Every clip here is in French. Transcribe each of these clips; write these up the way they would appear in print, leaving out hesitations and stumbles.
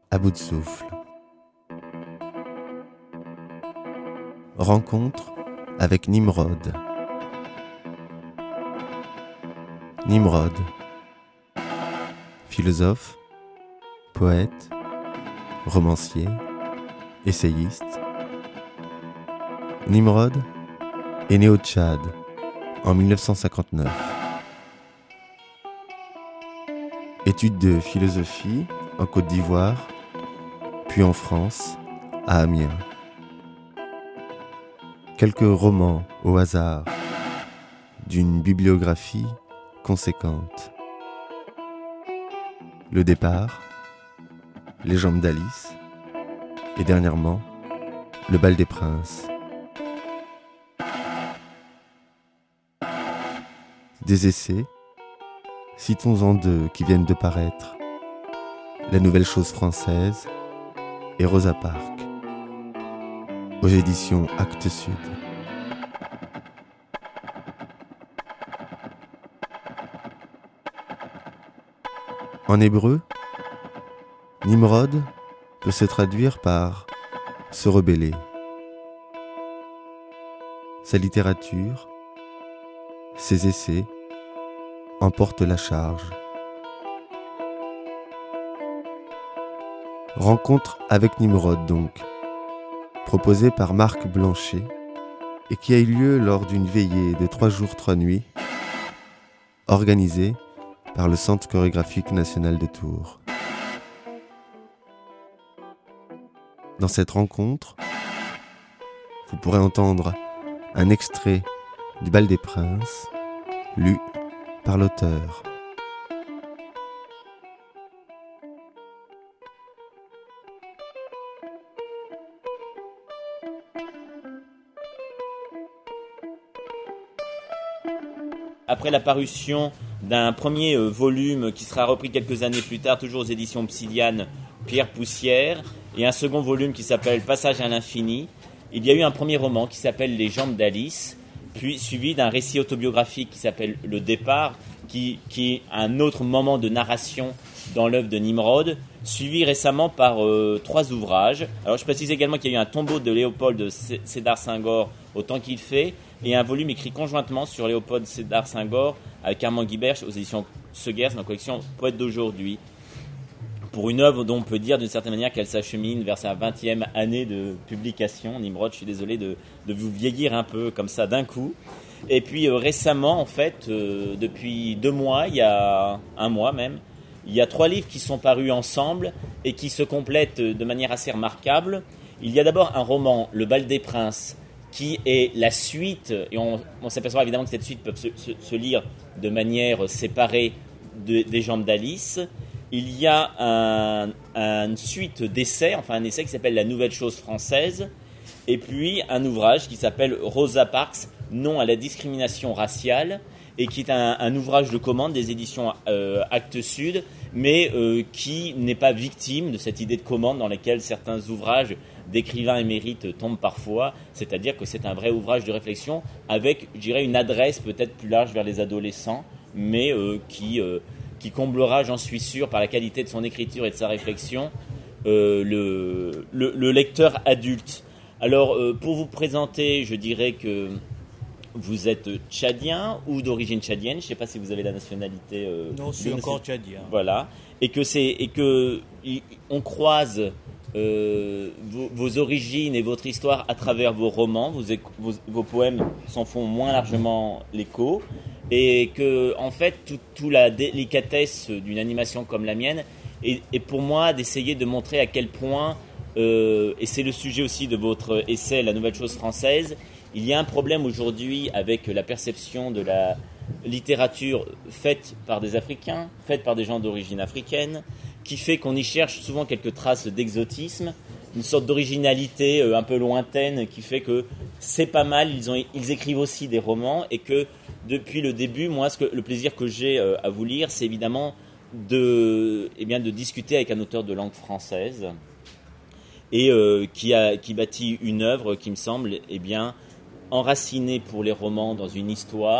à bout de souffle. Rencontre avec Nimrod. Nimrod, philosophe, poète, romancier, essayiste. Nimrod est né au Tchad en 1959. Études de philosophie en Côte d'Ivoire, puis en France, à Amiens. Quelques romans au hasard d'une bibliographie conséquente. Le départ, Les jambes d'Alice et dernièrement, Le bal des princes. Des essais, citons-en deux qui viennent de paraître. La nouvelle chose française et Rosa Parks, aux éditions Actes Sud. En hébreu, Nimrod peut se traduire par se rebeller. Sa littérature, ses essais emportent la charge. Rencontre avec Nimrod donc, proposée par Marc Blanchet et qui a eu lieu lors d'une veillée de 3 jours 3 nuits, organisée par le Centre chorégraphique national de Tours. Dans cette rencontre, vous pourrez entendre un extrait du Bal des Princes, lu par l'auteur. Après la parution d'un premier volume qui sera repris quelques années plus tard, toujours aux éditions Obsidian, Pierre Poussière, et un second volume qui s'appelle Passage à l'infini, il y a eu un premier roman qui s'appelle Les jambes d'Alice, puis suivi d'un récit autobiographique qui s'appelle Le départ, qui est un autre moment de narration dans l'œuvre de Nimrod, suivi récemment par 3 ouvrages. Alors je précise également qu'il y a eu un tombeau de Léopold Sédar Senghor au temps qu'il fait, et un volume écrit conjointement sur Léopold Sédar Senghor avec Armand Guiberch aux éditions Segers dans la collection Poète d'aujourd'hui, pour une œuvre dont on peut dire d'une certaine manière qu'elle s'achemine vers sa 20e année de publication. Nimrod, je suis désolé de vous vieillir un peu comme ça d'un coup. Et puis récemment, en fait, depuis 2 mois, il y a 1 mois même, il y a 3 livres qui sont parus ensemble et qui se complètent de manière assez remarquable. Il y a d'abord un roman, Le bal des princes, qui est la suite, et on s'aperçoit évidemment que cette suite peut se lire de manière séparée des jambes d'Alice. Il y a une suite d'essais, enfin un essai qui s'appelle La nouvelle chose française, et puis un ouvrage qui s'appelle Rosa Parks, non à la discrimination raciale, et qui est un ouvrage de commande des éditions Actes Sud, mais qui n'est pas victime de cette idée de commande dans laquelle certains ouvrages d'écrivains émérites tombent parfois, c'est-à-dire que c'est un vrai ouvrage de réflexion avec, je dirais, une adresse peut-être plus large vers les adolescents, mais qui comblera, j'en suis sûr, par la qualité de son écriture et de sa réflexion, le lecteur adulte. Alors, pour vous présenter, je dirais que vous êtes tchadien ou d'origine tchadienne. Je ne sais pas si vous avez la nationalité. Non, je suis encore tchadien. Voilà. Et que on croise vos origines et votre histoire à travers vos romans. Vos poèmes s'en font moins largement l'écho. Et que, en fait, toute la délicatesse d'une animation comme la mienne est pour moi d'essayer de montrer à quel point, et c'est le sujet aussi de votre essai La nouvelle chose française, il y a un problème aujourd'hui avec la perception de la littérature faite par des Africains, faite par des gens d'origine africaine, qui fait qu'on y cherche souvent quelques traces d'exotisme, une sorte d'originalité un peu lointaine qui fait que c'est pas mal, ils écrivent aussi des romans, et que depuis le début, moi, le plaisir que j'ai à vous lire, c'est évidemment de discuter avec un auteur de langue française et qui bâtit une œuvre qui me semble enracinée pour les romans dans une histoire,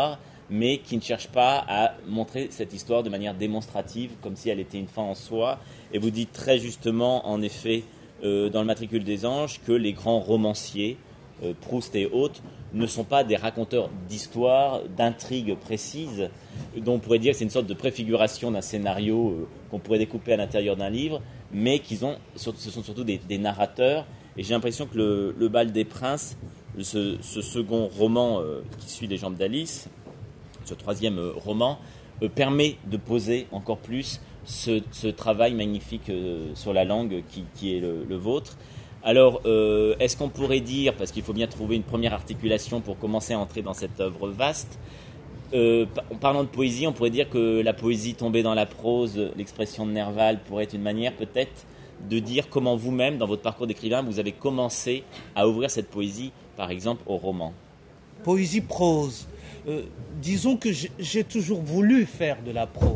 mais qui ne cherche pas à montrer cette histoire de manière démonstrative, comme si elle était une fin en soi. Et vous dites très justement, en effet, dans le Matricule des Anges, que les grands romanciers, Proust et autres, ne sont pas des raconteurs d'histoires, d'intrigues précises, dont on pourrait dire que c'est une sorte de préfiguration d'un scénario qu'on pourrait découper à l'intérieur d'un livre, mais ce sont surtout des narrateurs. Et j'ai l'impression que le Bal des Princes, ce second roman qui suit les jambes d'Alice, ce troisième roman, permet de poser encore plus ce travail magnifique sur la langue qui est le vôtre. Alors, est-ce qu'on pourrait dire, parce qu'il faut bien trouver une première articulation pour commencer à entrer dans cette œuvre vaste, en parlant de poésie, on pourrait dire que la poésie tombée dans la prose, l'expression de Nerval pourrait être une manière peut-être de dire comment vous-même, dans votre parcours d'écrivain, vous avez commencé à ouvrir cette poésie, par exemple, au roman. Poésie prose. Disons que j'ai toujours voulu faire de la prose.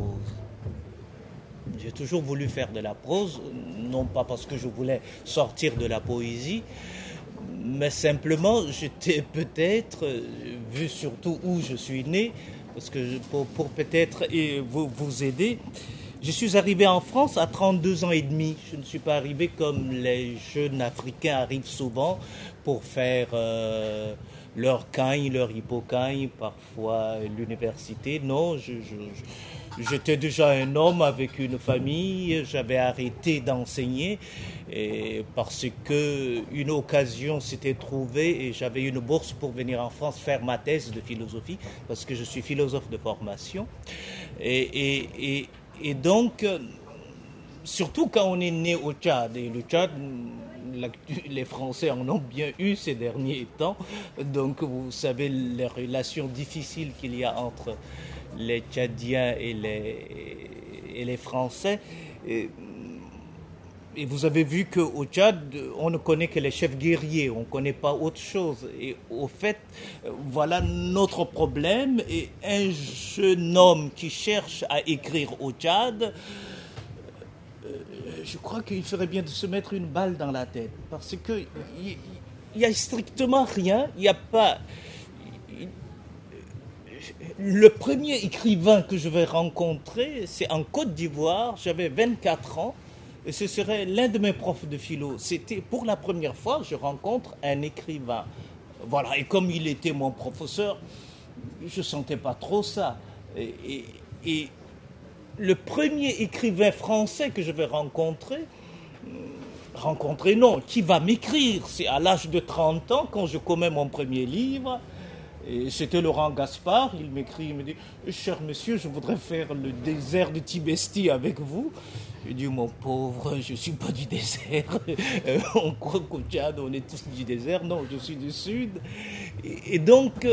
J'ai toujours voulu faire de la prose, non pas parce que je voulais sortir de la poésie, mais simplement j'étais peut-être, vu surtout où je suis né, parce que pour peut-être vous aider, je suis arrivé en France à 32 ans et demi. Je ne suis pas arrivé comme les jeunes Africains arrivent souvent pour faire leur cagne, leur hippocagne, parfois l'université. Non, j'étais déjà un homme avec une famille, j'avais arrêté d'enseigner parce que une occasion s'était trouvée et j'avais une bourse pour venir en France faire ma thèse de philosophie parce que je suis philosophe de formation. Et donc, surtout quand on est né au Tchad, et le Tchad, les Français en ont bien eu ces derniers temps, donc vous savez les relations difficiles qu'il y a entre les Tchadiens et les Français. Et vous avez vu qu'au Tchad, on ne connaît que les chefs guerriers, on ne connaît pas autre chose. Et au fait, voilà notre problème. Et un jeune homme qui cherche à écrire au Tchad, je crois qu'il ferait bien de se mettre une balle dans la tête. Parce qu'il n'y a strictement rien, il n'y a pas... Le premier écrivain que je vais rencontrer, c'est en Côte d'Ivoire, j'avais 24 ans, et ce serait l'un de mes profs de philo. C'était pour la première fois que je rencontre un écrivain. Voilà, et comme il était mon professeur, je ne sentais pas trop ça. Et le premier écrivain français que je vais rencontrer non, qui va m'écrire, c'est à l'âge de 30 ans, quand je commets mon premier livre. Et c'était Laurent Gaspard, il m'écrit, il me dit « Cher monsieur, je voudrais faire le désert de Tibesti avec vous. » Je dis « Mon pauvre, je ne suis pas du désert. On croit qu'au Tchad, on est tous du désert. Non, je suis du Sud. » Et donc,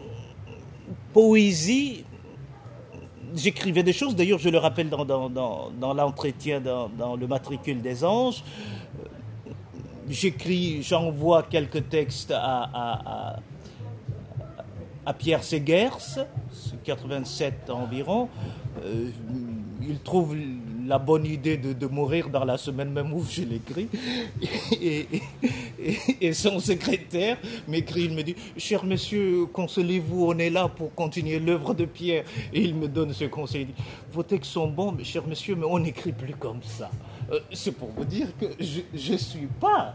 poésie, j'écrivais des choses. D'ailleurs, je le rappelle dans l'entretien, dans le Matricule des Anges. J'envoie quelques textes à Pierre Segers, 87 environ. Il trouve la bonne idée de mourir dans la semaine même où je l'écris. Et son secrétaire m'écrit, il me dit « Cher monsieur, consolez-vous, on est là pour continuer l'œuvre de Pierre. » Et il me donne ce conseil. Il dit « Vos textes sont bons, mais cher monsieur, mais on n'écrit plus comme ça. » C'est pour vous dire que je ne suis pas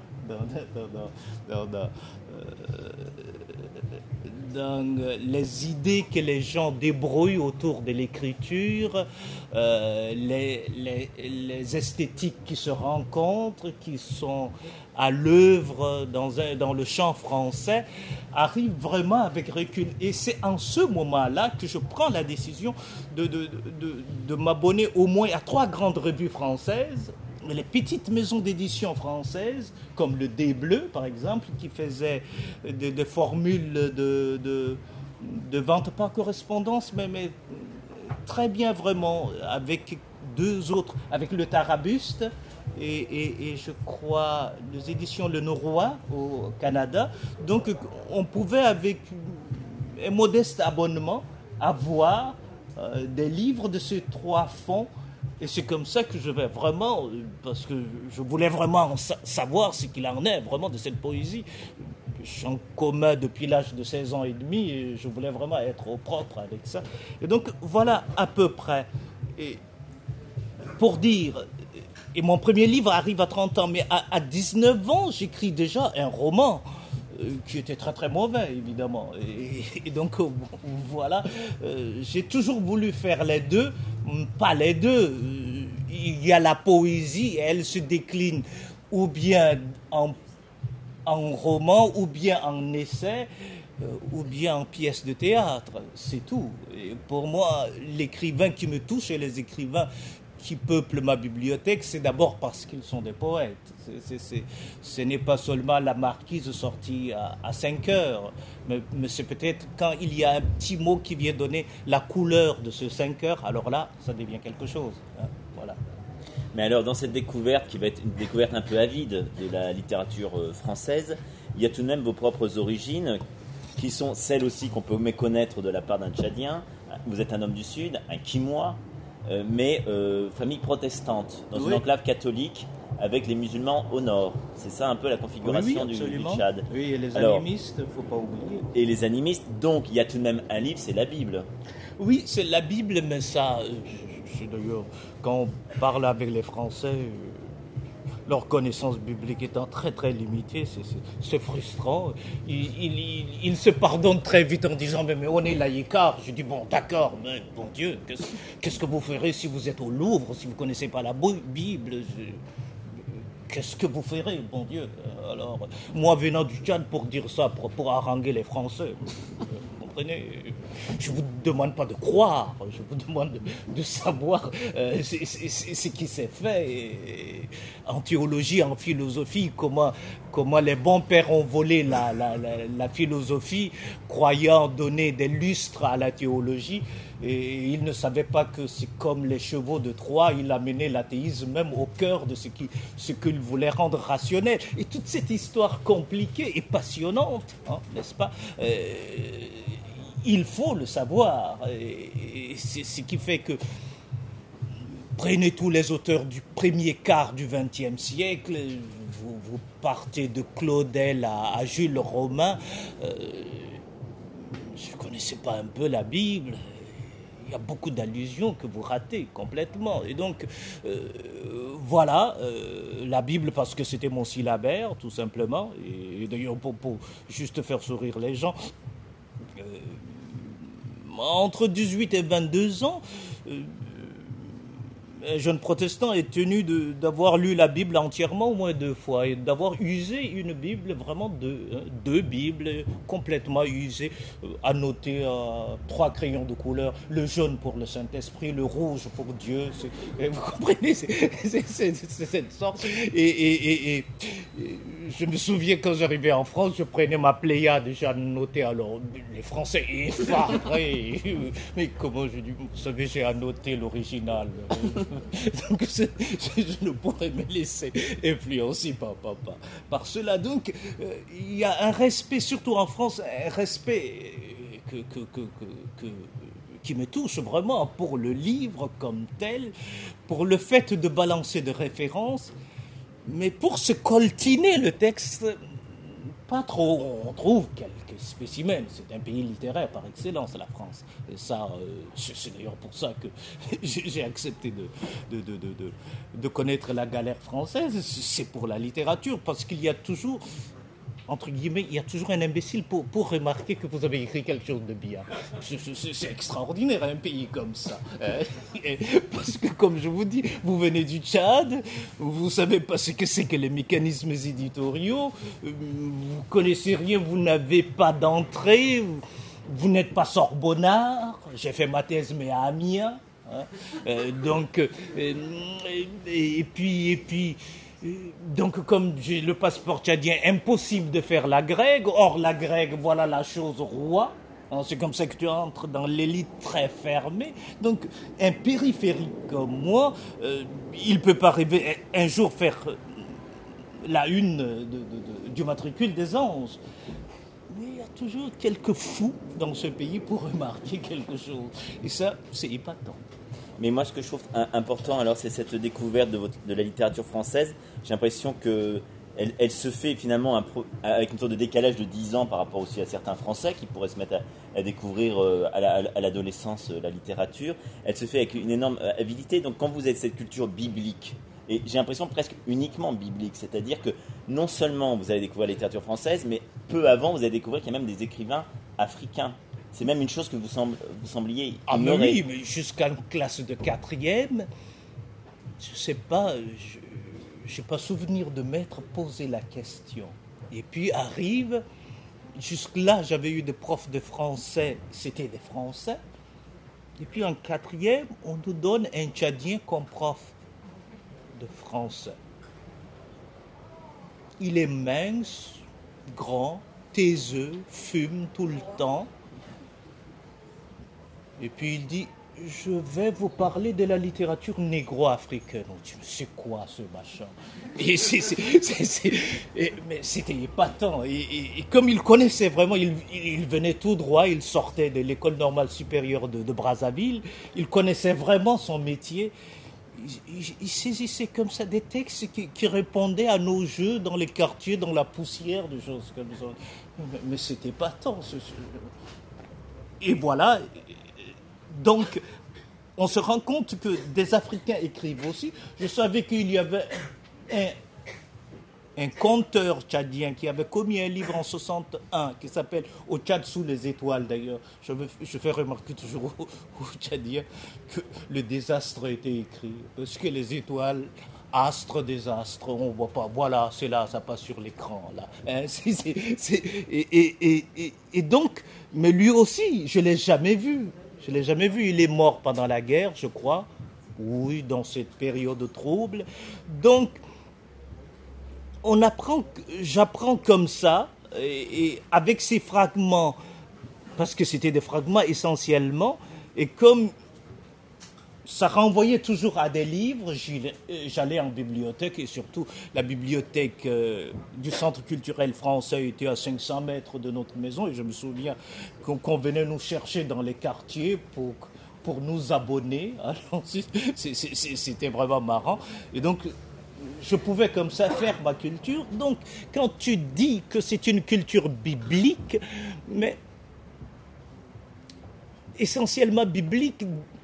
dans les idées que les gens débrouillent autour de l'écriture, les esthétiques qui se rencontrent, qui sont à l'œuvre dans le chant français, arrivent vraiment avec recul. Et c'est en ce moment-là que je prends la décision de m'abonner au moins à 3 grandes revues françaises, les petites maisons d'édition françaises, comme le Dé Bleu, par exemple, qui faisaient des formules de vente par correspondance, mais très bien vraiment, avec 2 autres, avec le Tarabuste et je crois les éditions Le Norois au Canada. Donc on pouvait, avec un modeste abonnement, avoir des livres de ces 3 fonds. Et c'est comme ça que je vais vraiment, parce que je voulais vraiment savoir ce qu'il en est vraiment de cette poésie. je suis en coma depuis l'âge de 16 ans et demi et je voulais vraiment être au propre avec ça. Et donc voilà à peu près. Et pour dire, et mon premier livre arrive à 30 ans, mais à 19 ans, j'écris déjà un roman qui était très très mauvais, évidemment. Et donc, voilà, j'ai toujours voulu faire les deux, pas les deux. Il y a la poésie, elle se décline ou bien en roman, ou bien en essai, ou bien en pièce de théâtre. C'est tout. Et pour moi, l'écrivain qui me touche et les écrivains qui peuplent ma bibliothèque, c'est d'abord parce qu'ils sont des poètes. Ce n'est pas seulement la marquise sortie à 5 heures, mais c'est peut-être quand il y a un petit mot qui vient donner la couleur de ce 5 heures, alors là, ça devient quelque chose. Hein, voilà. Mais alors, dans cette découverte, qui va être une découverte un peu avide de la littérature française, il y a tout de même vos propres origines, qui sont celles aussi qu'on peut méconnaître de la part d'un Tchadien. Vous êtes un homme du Sud, un Quimois, mais famille protestante, dans une enclave catholique, avec les musulmans au nord. C'est ça un peu la configuration du Tchad. Oui, et les animistes, il ne faut pas oublier. Et les animistes, donc il y a tout de même un livre, c'est la Bible. Oui, c'est la Bible, mais ça, c'est d'ailleurs, quand on parle avec les Français, leur connaissance biblique étant très très limitée, c'est frustrant. Ils se pardonnent très vite en disant mais on est laïcard. Je dis bon d'accord, mais bon Dieu, qu'est-ce que vous ferez si vous êtes au Louvre, si vous ne connaissez pas la Bible? Qu'est-ce que vous ferez, bon Dieu? Alors, moi venant du Tchad pour dire ça, pour haranguer les Français, vous comprenez? Je ne vous demande pas de croire, je vous demande de savoir ce qui s'est fait en théologie, en philosophie, comment les bons pères ont volé la philosophie, croyant donner des lustres à la théologie. Et ils ne savaient pas que c'est comme les chevaux de Troie, il amenait l'athéisme même au cœur de ce qu'il voulait rendre rationnel. Et toute cette histoire compliquée et passionnante, hein, n'est-ce pas, il faut le savoir. Et c'est ce qui fait que prenez tous les auteurs du premier quart du XXe siècle, vous partez de Claudel à Jules Romain, je ne connaissais pas un peu la Bible. Il y a beaucoup d'allusions que vous ratez complètement. Et donc, voilà, la Bible parce que c'était mon syllabaire, tout simplement. Et d'ailleurs, pour juste faire sourire les gens, entre 18 et 22 ans, un jeune protestant est tenu d'avoir lu la Bible entièrement au moins 2 fois et d'avoir usé une Bible, vraiment deux Bibles complètement usées, annotées à 3 crayons de couleur, le jaune pour le Saint-Esprit, le rouge pour Dieu. Vous comprenez, c'est cette sorte. Et je me souviens quand j'arrivais en France, je prenais ma Pléiade déjà annotée, alors les Français effarés. Mais comment je dis, vous savez, j'ai annoté l'original. Donc je ne pourrais me laisser influencer par cela. Donc il y a un respect, surtout en France, un respect qui me touche vraiment pour le livre comme tel, pour le fait de balancer de références, mais pour se coltiner le texte, pas trop. On trouve quelques spécimens. C'est un pays littéraire par excellence, la France. Et ça, c'est d'ailleurs pour ça que j'ai accepté de connaître la galère française. C'est pour la littérature, parce qu'il y a toujours, entre guillemets, il y a toujours un imbécile pour remarquer que vous avez écrit quelque chose de bien. C'est extraordinaire, un pays comme ça. Parce que, comme je vous dis, vous venez du Tchad, vous ne savez pas ce que c'est que les mécanismes éditoriaux, vous connaissez rien, vous n'avez pas d'entrée, vous n'êtes pas sorbonnard. J'ai fait ma thèse, mais à Amiens. Donc, et puis donc, comme j'ai le passeport tchadien, impossible de faire la grecque. Or, la grecque, voilà la chose roi. C'est comme ça que tu entres dans l'élite très fermée. Donc, un périphérique comme moi, il ne peut pas rêver un jour faire la une du matricule des anges. Mais il y a toujours quelques fous dans ce pays pour remarquer quelque chose. Et ça, c'est épatant. Mais moi, ce que je trouve important, alors, c'est cette découverte de la littérature française. J'ai l'impression que elle se fait finalement avec une sorte de décalage de 10 ans par rapport aussi à certains Français qui pourraient se mettre à découvrir à l'adolescence la littérature. Elle se fait avec une énorme avidité. Donc quand vous êtes cette culture biblique, et j'ai l'impression presque uniquement biblique, c'est-à-dire que non seulement vous allez découvrir la littérature française, mais peu avant vous allez découvrir qu'il y a même des écrivains africains. C'est même une chose que vous sembliez ignorer. Ah mais oui, mais jusqu'à une classe de 4e, je ne sais pas, je n'ai pas souvenir de m'être posé la question. Et puis arrive, jusque-là j'avais eu des profs de français, c'était des Français. Et puis en 4e, on nous donne un Tchadien comme prof de français. Il est mince, grand, taiseux, fume tout le temps. Et puis il dit, je vais vous parler de la littérature négro-africaine. On dit, c'est quoi ce machin? Et mais c'était épatant. Et comme il connaissait vraiment, il venait tout droit, il sortait de l'école normale supérieure de Brazzaville, il connaissait vraiment son métier. Il saisissait comme ça des textes qui répondaient à nos jeux dans les quartiers, dans la poussière, des choses comme ça. Mais c'était épatant. Et voilà. Donc, on se rend compte que des Africains écrivent aussi. Je savais qu'il y avait un conteur tchadien qui avait commis un livre en 61 qui s'appelle « Au Tchad sous les étoiles » d'ailleurs. Je fais remarquer toujours aux Tchadiens que le désastre a été écrit. Parce que les étoiles, astres, désastres, on ne voit pas. Voilà, c'est là, ça passe sur l'écran. Là. Hein, et donc, mais lui aussi, je ne l'ai jamais vu. Je ne l'ai jamais vu. Il est mort pendant la guerre, je crois. Oui, dans cette période trouble. Donc, j'apprends comme ça, et avec ces fragments, parce que c'était des fragments essentiellement, et comme ça renvoyait toujours à des livres, j'allais en bibliothèque, et surtout la bibliothèque du Centre culturel français était à 500 mètres de notre maison, et je me souviens qu'on venait nous chercher dans les quartiers pour nous abonner. Alors, c'était vraiment marrant. Et donc, je pouvais comme ça faire ma culture. Donc, quand tu dis que c'est une culture biblique, mais essentiellement biblique,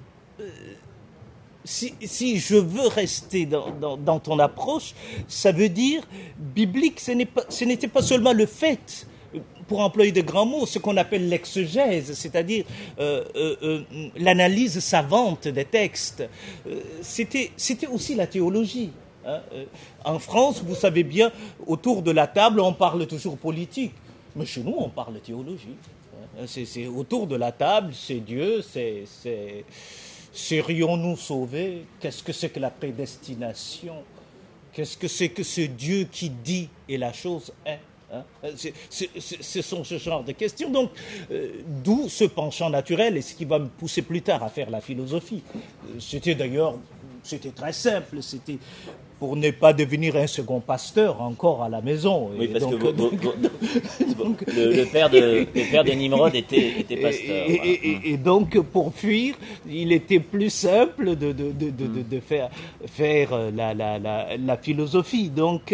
si je veux rester dans ton approche, ça veut dire biblique, ce n'était pas seulement le fait, pour employer de grands mots, ce qu'on appelle l'exégèse, c'est-à-dire l'analyse savante des textes. C'était aussi la théologie. En France, vous savez bien, autour de la table, on parle toujours politique. Mais chez nous, on parle théologie. C'est autour de la table, c'est Dieu, serions-nous sauvés? Qu'est-ce que c'est que la prédestination? Qu'est-ce que c'est que ce Dieu qui dit et la chose est? Ce sont ce genre de questions. Donc, d'où ce penchant naturel et ce qui va me pousser plus tard à faire la philosophie. C'était très simple. C'était pour ne pas devenir un second pasteur encore à la maison. Oui, parce que le père de Nimrod était pasteur. Et donc, pour fuir, il était plus simple de faire la philosophie. Donc,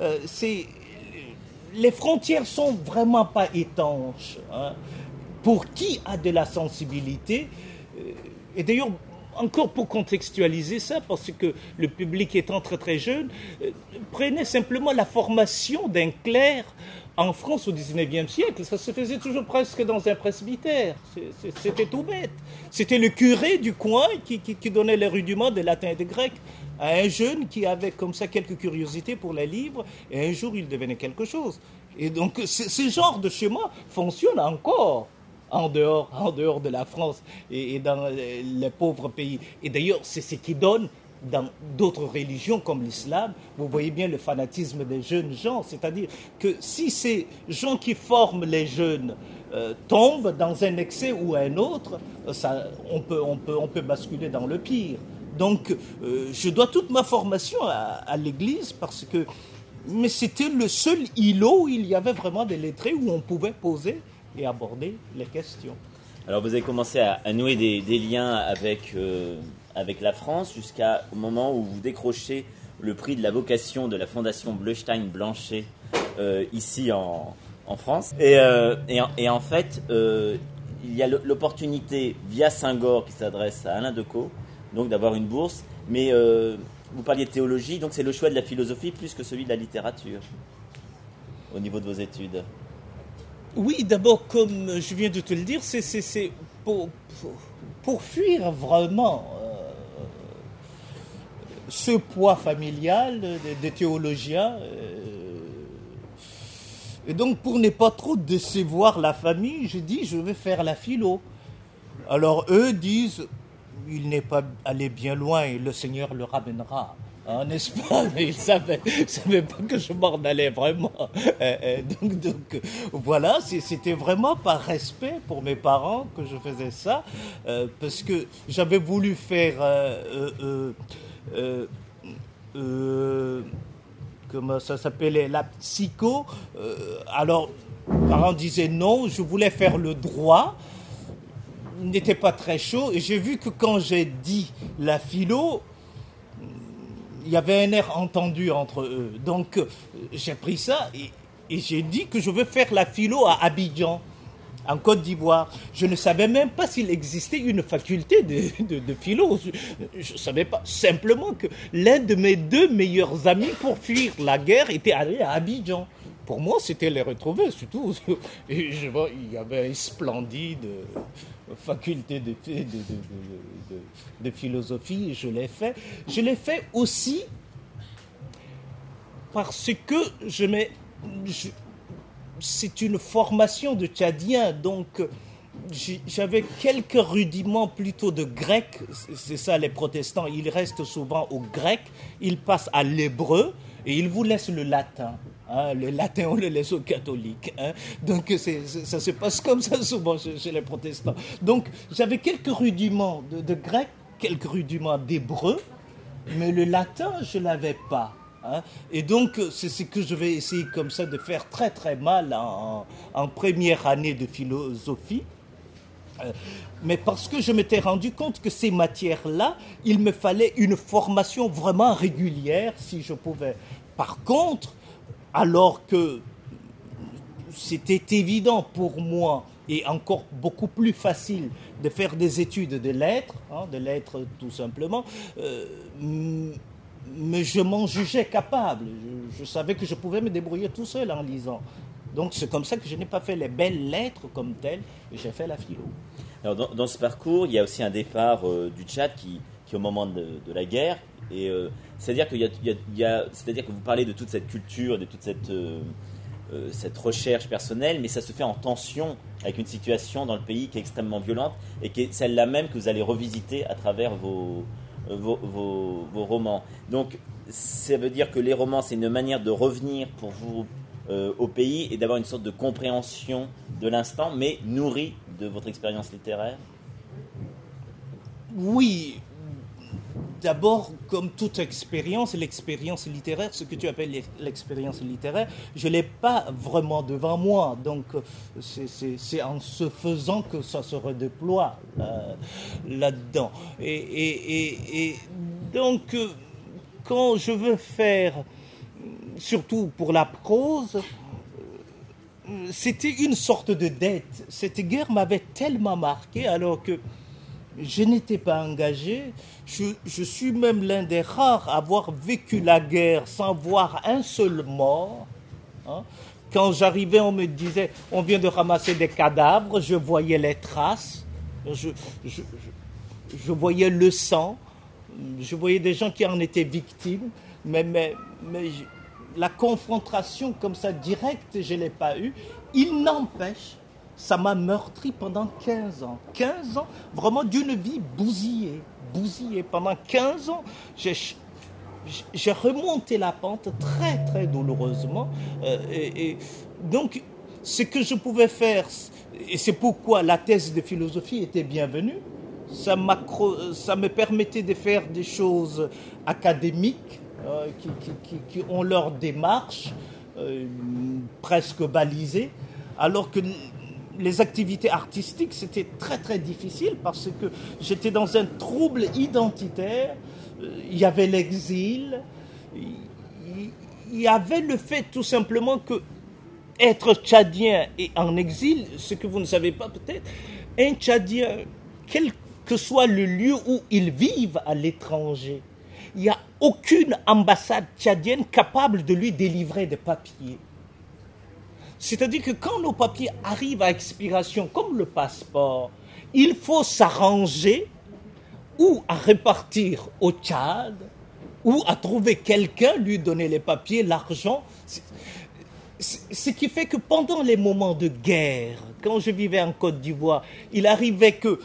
les frontières sont vraiment pas étanches. Hein. Pour qui a de la sensibilité, et d'ailleurs, encore pour contextualiser ça, parce que le public étant très très jeune, prenez simplement la formation d'un clerc en France au XIXe siècle. Ça se faisait toujours presque dans un presbytère. C'était tout bête. C'était le curé du coin qui donnait les rudiments de latin et de grec à un jeune qui avait comme ça quelques curiosités pour les livres, et un jour il devenait quelque chose. Et donc ce genre de schéma fonctionne encore en dehors de la France et dans les pauvres pays. Et d'ailleurs, c'est ce qui donne dans d'autres religions comme l'islam, vous voyez bien le fanatisme des jeunes gens, c'est-à-dire que si ces gens qui forment les jeunes tombent dans un excès ou un autre, on peut basculer dans le pire. Donc, je dois toute ma formation à l'Église mais c'était le seul îlot où il y avait vraiment des lettrés où on pouvait poser et aborder les questions. Alors vous avez commencé à nouer des liens avec avec la France jusqu'au moment où vous décrochez le prix de la vocation de la Fondation Bleustein-Blanchet ici en France. Et en fait, il y a l'opportunité via Saint-Gor qui s'adresse à Alain Decaux, donc d'avoir une bourse. Mais vous parliez de théologie, donc c'est le choix de la philosophie plus que celui de la littérature au niveau de vos études. Oui, d'abord, comme je viens de te le dire, c'est pour fuir vraiment ce poids familial des théologiens. Et donc, pour ne pas trop décevoir la famille, je dis, je vais faire la philo. Alors, eux disent, il n'est pas allé bien loin et le Seigneur le ramènera. Hein, n'est-ce pas? Mais ils savaient pas que je m'en allais vraiment. Donc, voilà, c'était vraiment par respect pour mes parents que je faisais ça, parce que j'avais voulu faire comment ça s'appelait, la psycho. Alors, mes parents disaient non, je voulais faire le droit. Il n'était pas très chaud et j'ai vu que quand j'ai dit la philo, il y avait un air entendu entre eux. Donc, j'ai pris ça et j'ai dit que je veux faire la philo à Abidjan, en Côte d'Ivoire. Je ne savais même pas s'il existait une faculté de philo. Je ne savais pas. Simplement que l'un de mes deux meilleurs amis, pour fuir la guerre, était allé à Abidjan. Pour moi, c'était les retrouver, surtout. Et je vois, il y avait une splendide faculté de philosophie, et je l'ai fait. Je l'ai fait aussi parce que c'est une formation de tchadien, donc j'avais quelques rudiments plutôt de grec. C'est ça, les protestants, ils restent souvent au grec, ils passent à l'hébreu et ils vous laissent le latin. Hein, le latin, on le laisse aux catholiques. Hein. Donc, ça se passe comme ça souvent chez les protestants. Donc, j'avais quelques rudiments de grec, quelques rudiments d'hébreu, mais le latin, je ne l'avais pas. Hein. Et donc, c'est ce que je vais essayer comme ça de faire très très mal en première année de philosophie. Mais parce que je m'étais rendu compte que ces matières-là, il me fallait une formation vraiment régulière si je pouvais. Par contre, alors que c'était évident pour moi et encore beaucoup plus facile de faire des études de lettres, tout simplement, mais je m'en jugeais capable. Je savais que je pouvais me débrouiller tout seul en lisant. Donc c'est comme ça que je n'ai pas fait les belles lettres comme telles, et j'ai fait la philo. Alors dans ce parcours, il y a aussi un départ du Tchad qui est au moment de la guerre. Et c'est-à-dire c'est-à-dire que vous parlez de toute cette culture, de toute cette recherche personnelle, mais ça se fait en tension avec une situation dans le pays qui est extrêmement violente et qui est celle-là même que vous allez revisiter à travers vos romans. Donc ça veut dire que les romans, c'est une manière de revenir pour vous au pays et d'avoir une sorte de compréhension de l'instant, mais nourrie de votre expérience littéraire. Oui. D'abord, comme toute expérience, l'expérience littéraire, ce que tu appelles l'expérience littéraire, je ne l'ai pas vraiment devant moi. Donc, c'est en se faisant que ça se redéploie là-dedans. Et donc, quand je veux faire, surtout pour la prose, c'était une sorte de dette. Cette guerre m'avait tellement marqué alors que je n'étais pas engagé. Je suis même l'un des rares à avoir vécu la guerre sans voir un seul mort. Hein. Quand j'arrivais, on me disait, on vient de ramasser des cadavres, je voyais les traces, je voyais le sang, je voyais des gens qui en étaient victimes, mais la confrontation comme ça directe, je ne l'ai pas eue. Il n'empêche, ça m'a meurtri pendant 15 ans. 15 ans, vraiment d'une vie bousillée. Pendant 15 ans, j'ai remonté la pente très, très douloureusement. Et donc, ce que je pouvais faire, et c'est pourquoi la thèse de philosophie était bienvenue, ça me permettait de faire des choses académiques qui ont leur démarche presque balisée, alors que les activités artistiques, c'était très très difficile parce que j'étais dans un trouble identitaire. Il y avait l'exil, il y avait le fait tout simplement que être tchadien et en exil, ce que vous ne savez pas peut-être, un tchadien, quel que soit le lieu où il vive à l'étranger, il n'y a aucune ambassade tchadienne capable de lui délivrer des papiers. C'est-à-dire que quand nos papiers arrivent à expiration, comme le passeport, il faut s'arranger ou à répartir au Tchad, ou à trouver quelqu'un, lui donner les papiers, l'argent. Ce qui fait que pendant les moments de guerre, quand je vivais en Côte d'Ivoire, il arrivait que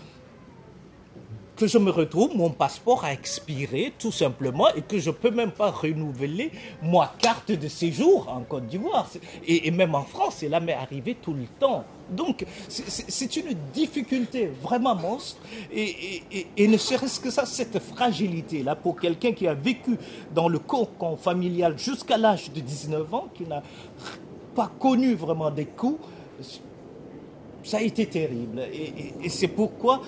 je me retrouve, mon passeport a expiré tout simplement et que je ne peux même pas renouveler ma carte de séjour en Côte d'Ivoire. Et même en France, cela m'est arrivé tout le temps. Donc, c'est une difficulté vraiment monstre. Et ne serait-ce que ça, cette fragilité-là, pour quelqu'un qui a vécu dans le cocon familial jusqu'à l'âge de 19 ans, qui n'a pas connu vraiment des coups, ça a été terrible. Et c'est pourquoi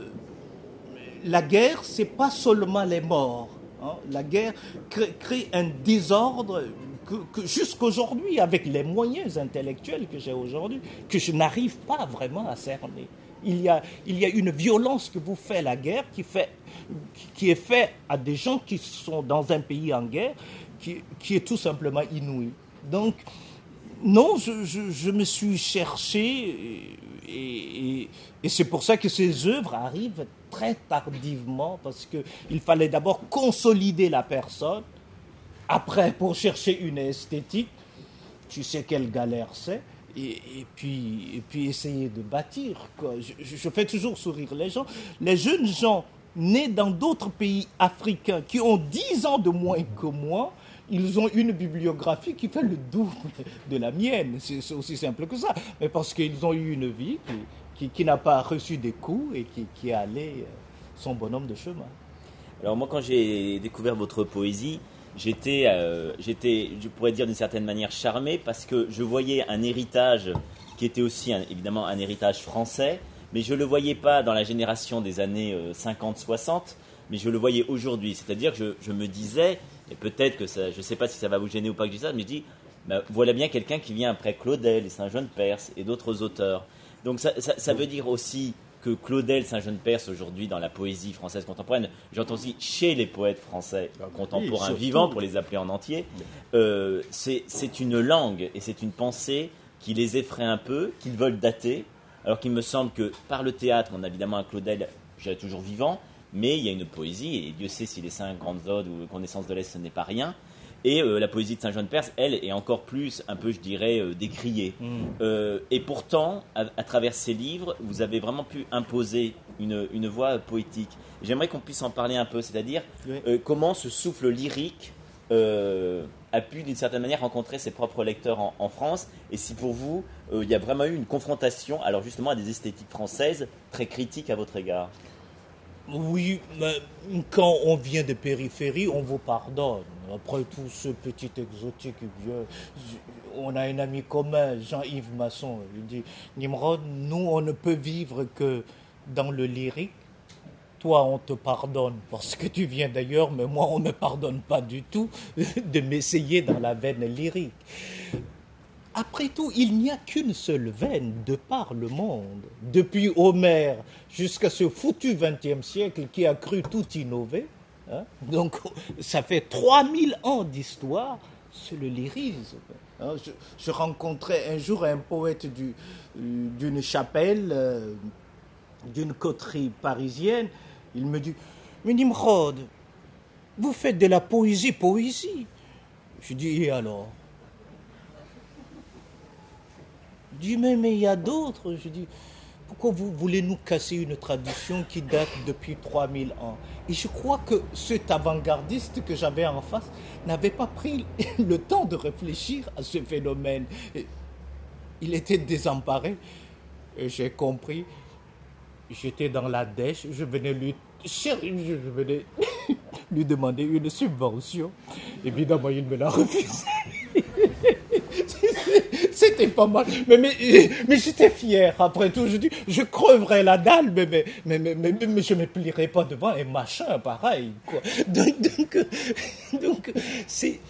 la guerre, ce n'est pas seulement les morts. Hein. La guerre crée un désordre que jusqu'aujourd'hui, avec les moyens intellectuels que j'ai aujourd'hui, que je n'arrive pas vraiment à cerner. Il y a une violence que vous fait la guerre qui est faite à des gens qui sont dans un pays en guerre, qui est tout simplement inouïe. Donc, non, je me suis cherché et c'est pour ça que ces œuvres arrivent très tardivement, parce qu'il fallait d'abord consolider la personne. Après, pour chercher une esthétique, tu sais quelle galère c'est, et puis essayer de bâtir, quoi. Je fais toujours sourire les gens. Les jeunes gens nés dans d'autres pays africains qui ont 10 ans de moins que moi, ils ont une bibliographie qui fait le double de la mienne. C'est aussi simple que ça. Mais parce qu'ils ont eu une vie qui n'a pas reçu des coups et qui est allé son bonhomme de chemin. Alors moi, quand j'ai découvert votre poésie, j'étais, je pourrais dire d'une certaine manière, charmé parce que je voyais un héritage qui était aussi évidemment un héritage français, mais je ne le voyais pas dans la génération des années 50-60, mais je le voyais aujourd'hui. C'est-à-dire que je me disais, et peut-être que ça, je ne sais pas si ça va vous gêner ou pas que je dise ça, mais je dis, voilà bien quelqu'un qui vient après Claudel et Saint-Jean-de-Perse et d'autres auteurs. Donc ça veut dire aussi que Claudel, Saint-Jean-de-Perse aujourd'hui dans la poésie française contemporaine, j'entends aussi chez les poètes français contemporains vivants, pour les appeler en entier, c'est une langue et c'est une pensée qui les effraie un peu, qu'ils veulent dater, alors qu'il me semble que par le théâtre, on a évidemment un Claudel, je dirais toujours vivant, mais il y a une poésie, et Dieu sait si les 5 grandes odes ou Connaissance de l'Est, ce n'est pas rien. Et la poésie de Saint-Jean-de-Perse, elle, est encore plus, un peu, je dirais, décriée. Et pourtant, à travers ces livres, vous avez vraiment pu imposer une voix poétique. J'aimerais qu'on puisse en parler un peu, c'est-à-dire comment ce souffle lyrique a pu, d'une certaine manière, rencontrer ses propres lecteurs en France, et si pour vous, il y a vraiment eu une confrontation, alors justement, à des esthétiques françaises très critiques à votre égard. Oui, mais quand on vient de périphérie, on vous pardonne. Après tout ce petit exotique vieux, on a un ami commun, Jean-Yves Masson. Il dit, Nimrod, nous, on ne peut vivre que dans le lyrique. Toi, on te pardonne parce que tu viens d'ailleurs, mais moi, on ne me pardonne pas du tout de m'essayer dans la veine lyrique. Après tout, il n'y a qu'une seule veine de par le monde. Depuis Homère jusqu'à ce foutu XXe siècle qui a cru tout innover. Hein? Donc, ça fait 3000 ans d'histoire, c'est le lyrisme. Hein? Je rencontrais un jour un poète d'une chapelle, d'une coterie parisienne. Il me dit, mais Nimrod, vous faites de la poésie. Je dis, et alors? Je dis, mais il y a d'autres. Je dis, pourquoi vous voulez nous casser une tradition qui date depuis 3000 ans? Et je crois que cet avant-gardiste que j'avais en face n'avait pas pris le temps de réfléchir à ce phénomène. Il était désemparé. Et j'ai compris. J'étais dans la dèche. Je venais lui demander une subvention. Évidemment, il me l'a refusé. C'est c'était pas mal. Mais j'étais fier. Après tout, je creverais la dalle, mais je me plierais pas devant un machin pareil, quoi. Donc, c'est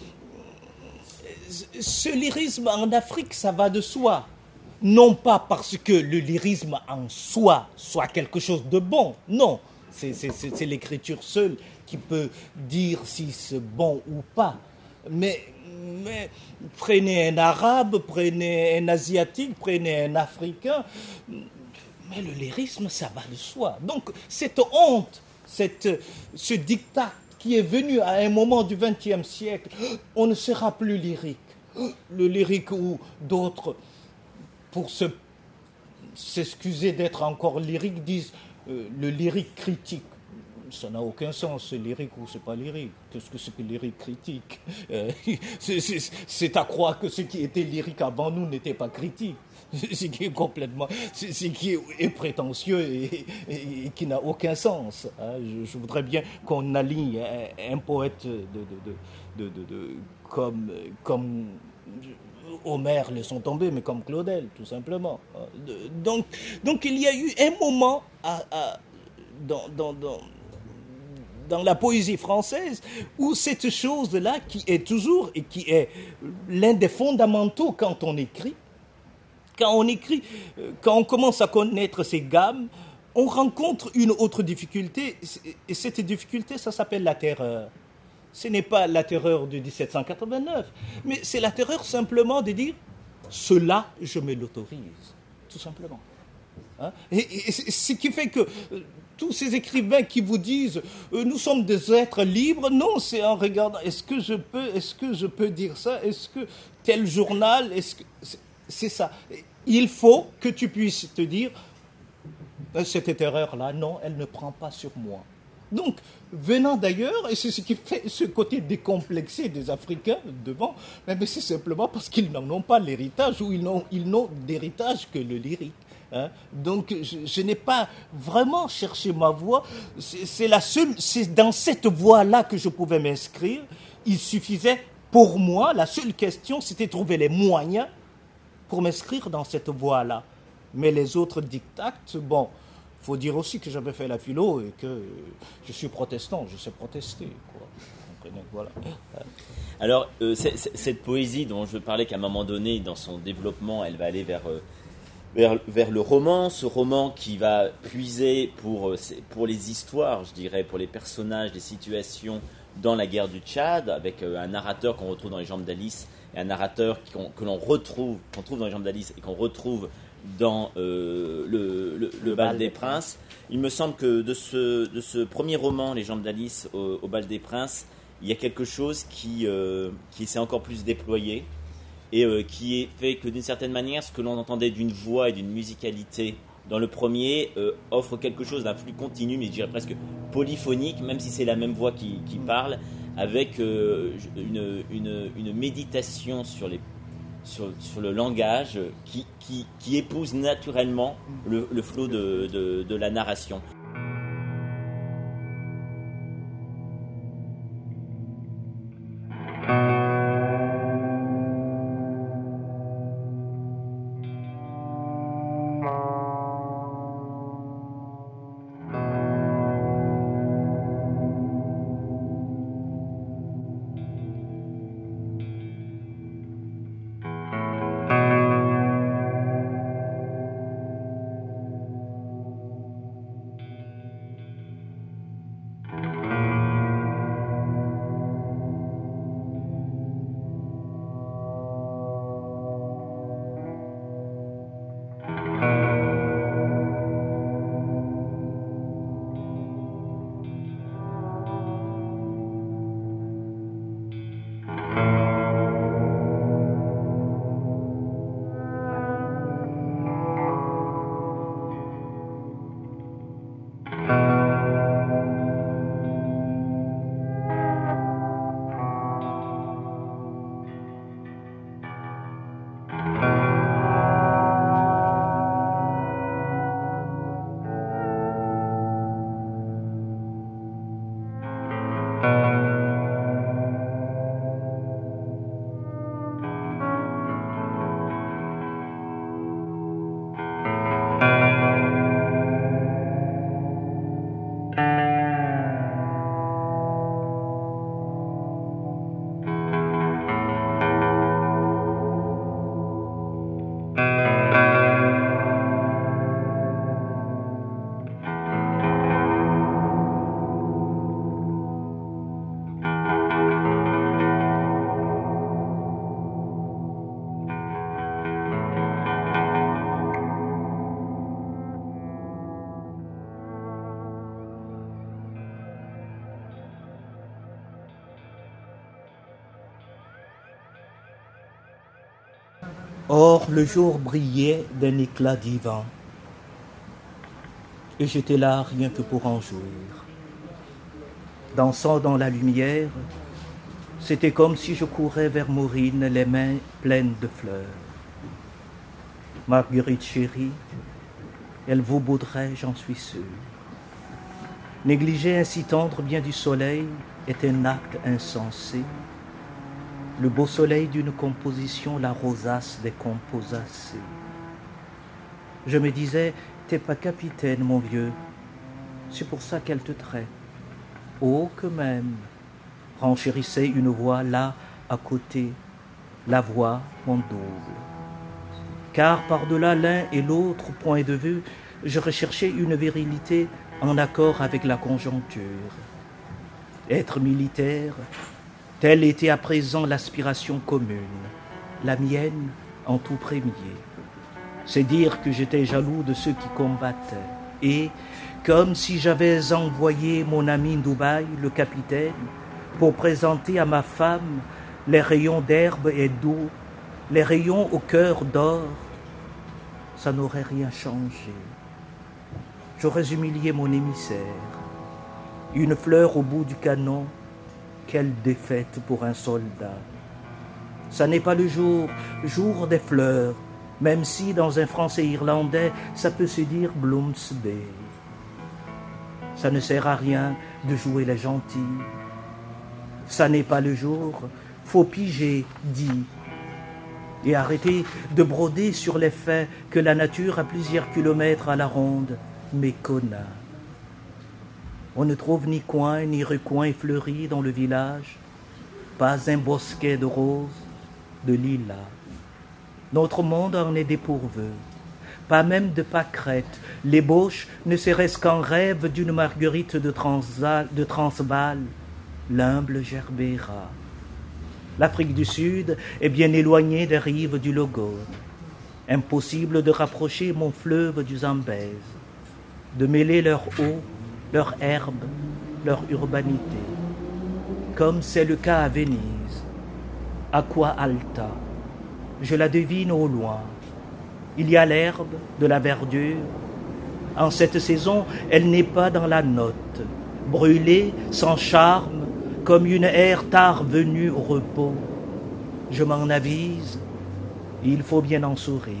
ce lyrisme en Afrique, ça va de soi. Non pas parce que le lyrisme en soi soit quelque chose de bon, non. C'est l'écriture seule qui peut dire si c'est bon ou pas. Mais prenez un arabe, prenez un asiatique, prenez un africain, mais le lyrisme, ça va de soi. Donc cette honte, ce diktat qui est venu à un moment du XXe siècle, on ne sera plus lyrique. Le lyrique ou d'autres, pour s'excuser d'être encore lyrique, disent le lyrique critique. Ça n'a aucun sens, c'est lyrique ou c'est pas lyrique. Qu'est-ce que c'est que lyrique critique? C'est à croire que ce qui était lyrique avant nous n'était pas critique. Ce qui est complètement, ce qui est prétentieux et qui n'a aucun sens. Je voudrais bien qu'on aligne un poète comme Homère laissons tomber, mais comme Claudel, tout simplement. Donc il y a eu un moment dans la poésie française où cette chose-là qui est toujours et qui est l'un des fondamentaux quand on écrit, quand on commence à connaître ces gammes, on rencontre une autre difficulté, et cette difficulté, ça s'appelle la terreur. Ce n'est pas la terreur de 1789, mais c'est la terreur simplement de dire « cela, je me l'autorise », tout simplement. Et ce qui fait que tous ces écrivains qui vous disent nous sommes des êtres libres, non, c'est en regardant est-ce que je peux dire ça, est-ce que tel journal, c'est ça. Il faut que tu puisses te dire cette terreur-là, non, elle ne prend pas sur moi. Donc, venant d'ailleurs, et c'est ce qui fait ce côté décomplexé des Africains devant, mais c'est simplement parce qu'ils n'en ont pas l'héritage ou ils n'ont d'héritage que le lyrique. Donc, je n'ai pas vraiment cherché ma voie. C'est dans cette voie-là que je pouvais m'inscrire. Il suffisait, pour moi, la seule question, c'était de trouver les moyens pour m'inscrire dans cette voie-là. Mais les autres diktats, bon, il faut dire aussi que j'avais fait la philo et que je suis protestant, je sais protester, quoi. Voilà. Alors, cette poésie dont je parlais qu'à un moment donné, dans son développement, elle va aller vers le roman, ce roman qui va puiser pour les histoires, je dirais, pour les personnages, les situations dans la guerre du Tchad, avec un narrateur qu'on retrouve dans Les Jambes d'Alice, et un narrateur qu'on trouve dans Les Jambes d'Alice et qu'on retrouve dans le Bal des Princes. Il me semble que de ce premier roman, Les Jambes d'Alice au Bal des Princes, il y a quelque chose qui s'est encore plus déployé et qui est fait que d'une certaine manière, ce que l'on entendait d'une voix et d'une musicalité dans le premier offre quelque chose d'un flux continu, mais je dirais presque polyphonique, même si c'est la même voix qui parle, avec une méditation sur le langage qui épouse naturellement le flot de la narration. Or, le jour brillait d'un éclat divin. Et j'étais là rien que pour en jouir. Dansant dans la lumière, c'était comme si je courais vers Maureen, les mains pleines de fleurs. Marguerite chérie, elle vous baudrait, j'en suis sûr. Négliger ainsi tendre bien du soleil est un acte insensé. Le beau soleil d'une composition, la rosace des composacées. Je me disais, t'es pas capitaine, mon vieux, c'est pour ça qu'elle te traite. Oh, que même, renchérissait une voix là, à côté, la voix, mon double. Car par-delà l'un et l'autre point de vue, je recherchais une virilité en accord avec la conjoncture. Être militaire, telle était à présent l'aspiration commune, la mienne en tout premier. C'est dire que j'étais jaloux de ceux qui combattaient. Et, comme si j'avais envoyé mon ami Dubaï, le capitaine, pour présenter à ma femme les rayons d'herbe et d'eau, les rayons au cœur d'or, ça n'aurait rien changé. J'aurais humilié mon émissaire. Une fleur au bout du canon, quelle défaite pour un soldat. Ça n'est pas le jour des fleurs, même si dans un français irlandais, ça peut se dire Bloomsday. Ça ne sert à rien de jouer les gentils. Ça n'est pas le jour, faut piger, dit. Et arrêter de broder sur les faits que la nature a plusieurs kilomètres à la ronde méconna. On ne trouve ni coin ni recoin fleuri dans le village, pas un bosquet de roses, de lilas. Notre monde en est dépourvu, pas même de pâquerettes, l'ébauche ne serait-ce qu'en rêve d'une Marguerite de Transvaal, l'humble gerbera. L'Afrique du Sud est bien éloignée des rives du Logone. Impossible de rapprocher mon fleuve du Zambèze, de mêler leur eau, leur herbe, leur urbanité. Comme c'est le cas à Venise. Aqua Alta, je la devine au loin. Il y a l'herbe, de la verdure. En cette saison, elle n'est pas dans la note, brûlée, sans charme, comme une ère tard venue au repos. Je m'en avise, il faut bien en sourire.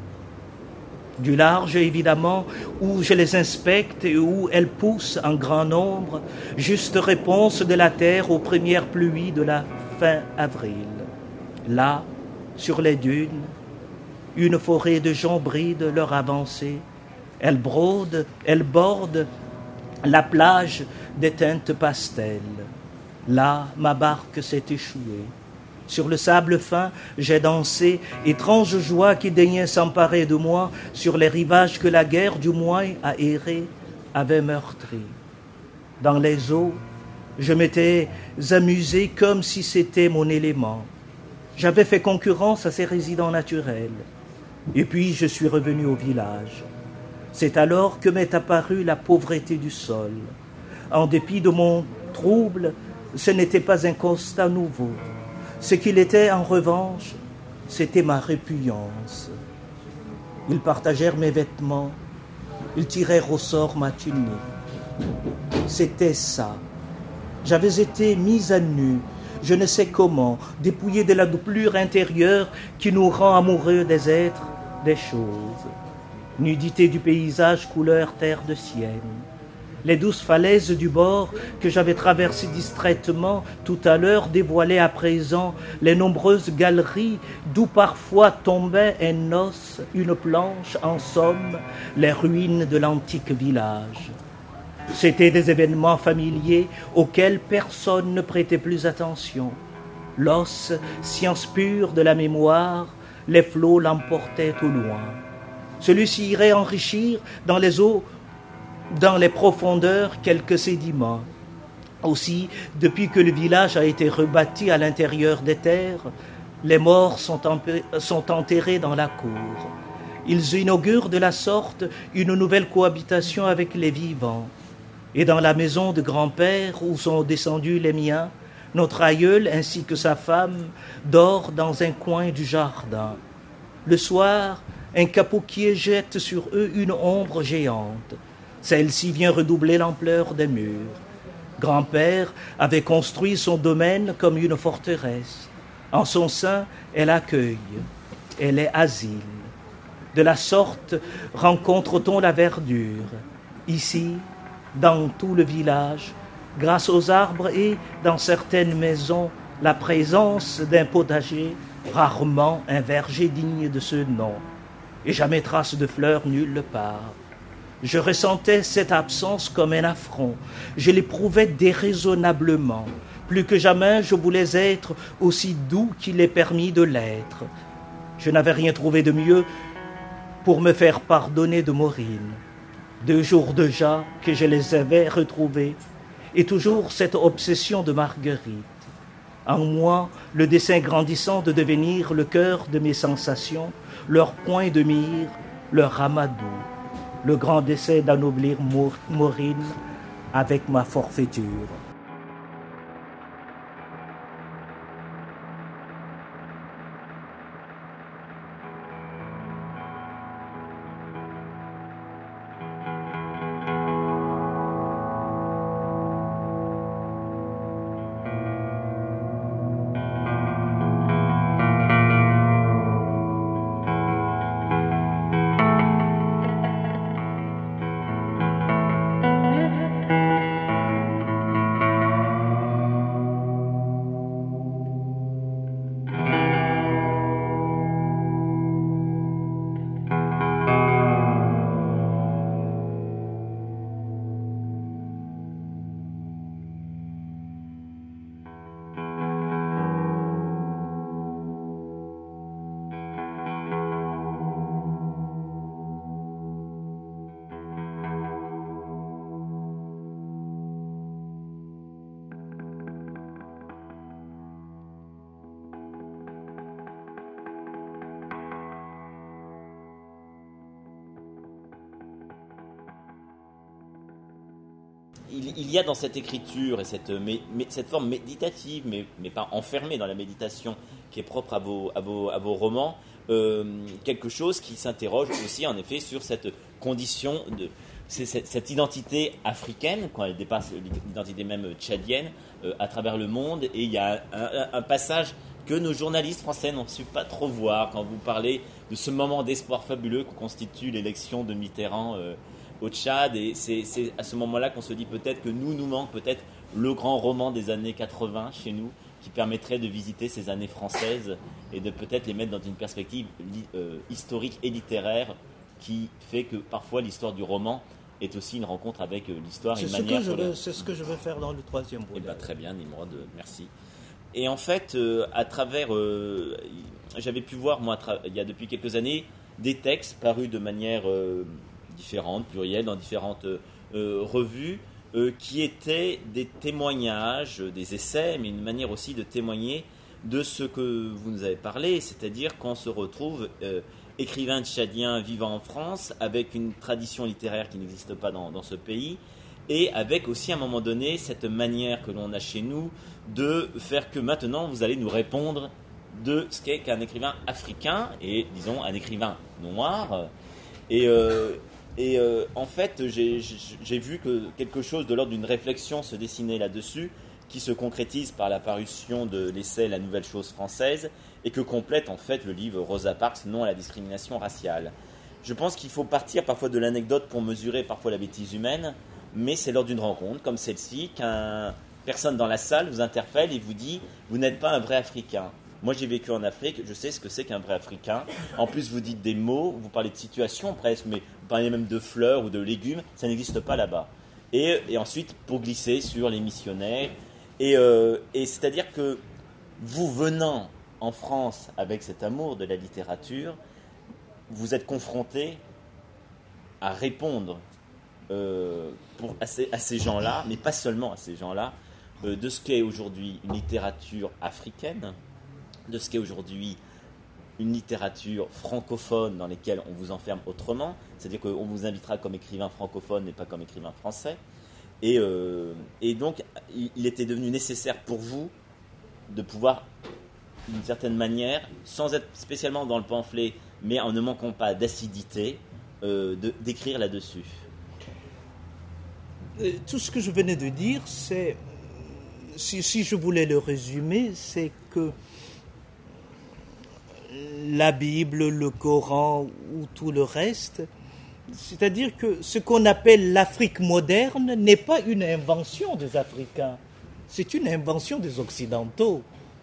Du large, évidemment, où je les inspecte et où elles poussent en grand nombre, juste réponse de la terre aux premières pluies de la fin avril. Là, sur les dunes, une forêt de joncs bride leur avancée. Elles bordent la plage des teintes pastels. Là, ma barque s'est échouée. Sur le sable fin, j'ai dansé, étrange joie qui daignait s'emparer de moi sur les rivages que la guerre du moins à errer avait meurtri. Dans les eaux, je m'étais amusé comme si c'était mon élément. J'avais fait concurrence à ces résidents naturels. Et puis je suis revenu au village. C'est alors que m'est apparue la pauvreté du sol. En dépit de mon trouble, ce n'était pas un constat nouveau. Ce qu'il était, en revanche, c'était ma répugnance. Ils partagèrent mes vêtements, ils tirèrent au sort ma tunique. C'était ça. J'avais été mis à nu, je ne sais comment, dépouillé de la doublure intérieure qui nous rend amoureux des êtres, des choses. Nudité du paysage couleur terre de sienne. Les douces falaises du bord que j'avais traversées distraitement tout à l'heure dévoilaient à présent les nombreuses galeries d'où parfois tombait un os, une planche, en somme, les ruines de l'antique village. C'étaient des événements familiers auxquels personne ne prêtait plus attention. L'os, science pure de la mémoire, les flots l'emportaient au loin. Celui-ci irait enrichir dans les eaux, dans les profondeurs, quelques sédiments. Aussi, depuis que le village a été rebâti à l'intérieur des terres, les morts sont enterrés dans la cour. Ils inaugurent de la sorte une nouvelle cohabitation avec les vivants. Et dans la maison de grand-père où sont descendus les miens, notre aïeul ainsi que sa femme dort dans un coin du jardin. Le soir, un capoquier jette sur eux une ombre géante. Celle-ci vient redoubler l'ampleur des murs. Grand-père avait construit son domaine comme une forteresse. En son sein, elle accueille, elle est asile. De la sorte rencontre-t-on la verdure. Ici, dans tout le village, grâce aux arbres et, dans certaines maisons, la présence d'un potager, rarement un verger digne de ce nom, et jamais trace de fleurs nulle part. Je ressentais cette absence comme un affront. Je l'éprouvais déraisonnablement. Plus que jamais, je voulais être aussi doux qu'il est permis de l'être. Je n'avais rien trouvé de mieux pour me faire pardonner de Maureen. 2 jours déjà que je les avais retrouvés, et toujours cette obsession de Marguerite. En moi, le dessein grandissant de devenir le cœur de mes sensations, leur point de mire, leur amadou. Le grand dessein d'anoblir Maureen avec ma forfaiture. Il y a dans cette écriture et cette forme méditative, mais pas enfermée dans la méditation, qui est propre à vos romans, quelque chose qui s'interroge aussi en effet sur cette condition, cette identité africaine, quand elle dépasse l'identité même tchadienne, à travers le monde. Et il y a un passage que nos journalistes français n'ont su pas trop voir quand vous parlez de ce moment d'espoir fabuleux que constitue l'élection de Mitterrand au Tchad, et c'est à ce moment-là qu'on se dit peut-être que nous manque peut-être le grand roman des années 80 chez nous, qui permettrait de visiter ces années françaises et de peut-être les mettre dans une perspective historique et littéraire qui fait que parfois l'histoire du roman est aussi une rencontre avec l'histoire et une manière... C'est ce que je veux faire dans le 3e volet. Eh bien, très bien, Nimrod, merci. Et en fait, à travers... j'avais pu voir, moi, il y a depuis quelques années, des textes parus de manière... différentes, plurielles, dans différentes revues, qui étaient des témoignages, des essais, mais une manière aussi de témoigner de ce que vous nous avez parlé, c'est-à-dire qu'on se retrouve écrivain tchadien vivant en France, avec une tradition littéraire qui n'existe pas dans ce pays, et avec aussi à un moment donné cette manière que l'on a chez nous de faire que maintenant vous allez nous répondre de ce qu'est qu'un écrivain africain, et disons un écrivain noir, et en fait, j'ai vu que quelque chose de l'ordre d'une réflexion se dessinait là-dessus, qui se concrétise par la parution de l'essai La Nouvelle Chose Française, et que complète en fait le livre Rosa Parks, Non à la discrimination raciale. Je pense qu'il faut partir parfois de l'anecdote pour mesurer parfois la bêtise humaine, mais c'est lors d'une rencontre comme celle-ci qu'une personne dans la salle vous interpelle et vous dit « Vous n'êtes pas un vrai Africain ». Moi, j'ai vécu en Afrique, je sais ce que c'est qu'un vrai Africain. En plus, vous dites des mots, vous parlez de situations presque, mais vous parlez même de fleurs ou de légumes, ça n'existe pas là-bas. Et ensuite, pour glisser sur les missionnaires, et c'est-à-dire que vous venant en France avec cet amour de la littérature, vous êtes confronté à répondre à ces gens-là, mais pas seulement à ces gens-là, de ce qu'est aujourd'hui une littérature africaine, de ce qu'est aujourd'hui une littérature francophone dans laquelle on vous enferme autrement, c'est-à-dire qu'on vous invitera comme écrivain francophone et pas comme écrivain français. Et donc, il était devenu nécessaire pour vous de pouvoir, d'une certaine manière, sans être spécialement dans le pamphlet mais en ne manquant pas d'acidité d'écrire là-dessus. Tout ce que je venais de dire, c'est, si je voulais le résumer, c'est que la Bible, le Coran ou tout le reste, c'est-à-dire que ce qu'on appelle l'Afrique moderne n'est pas une invention des Africains, c'est une invention des Occidentaux.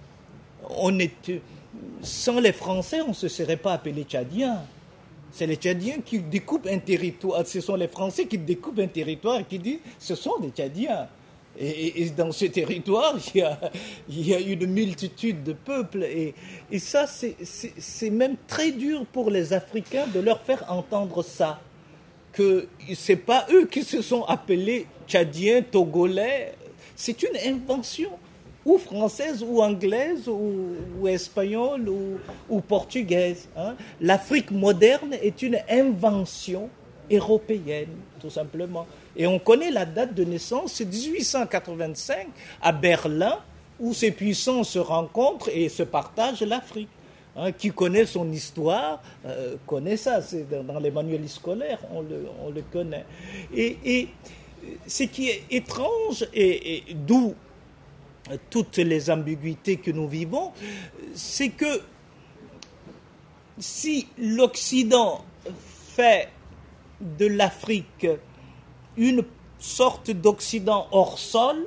Sans les Français, on ne se serait pas appelé Tchadiens. C'est les Tchadiens qui découpent un territoire, ce sont les Français qui découpent un territoire et qui disent ce sont des Tchadiens. Et dans ce territoire, il y a une multitude de peuples. Et ça, c'est même très dur pour les Africains de leur faire entendre ça. Que ce n'est pas eux qui se sont appelés Tchadiens, Togolais. C'est une invention, ou française, ou anglaise, ou espagnole, ou portugaise. L'Afrique moderne est une invention européenne, tout simplement. Et on connaît la date de naissance, c'est 1885, à Berlin, où ces puissances se rencontrent et se partagent l'Afrique. Qui connaît son histoire, connaît ça, c'est dans les manuels scolaires, on le connaît. Et ce qui est étrange, et d'où toutes les ambiguïtés que nous vivons, c'est que si l'Occident fait de l'Afrique une sorte d'Occident hors sol,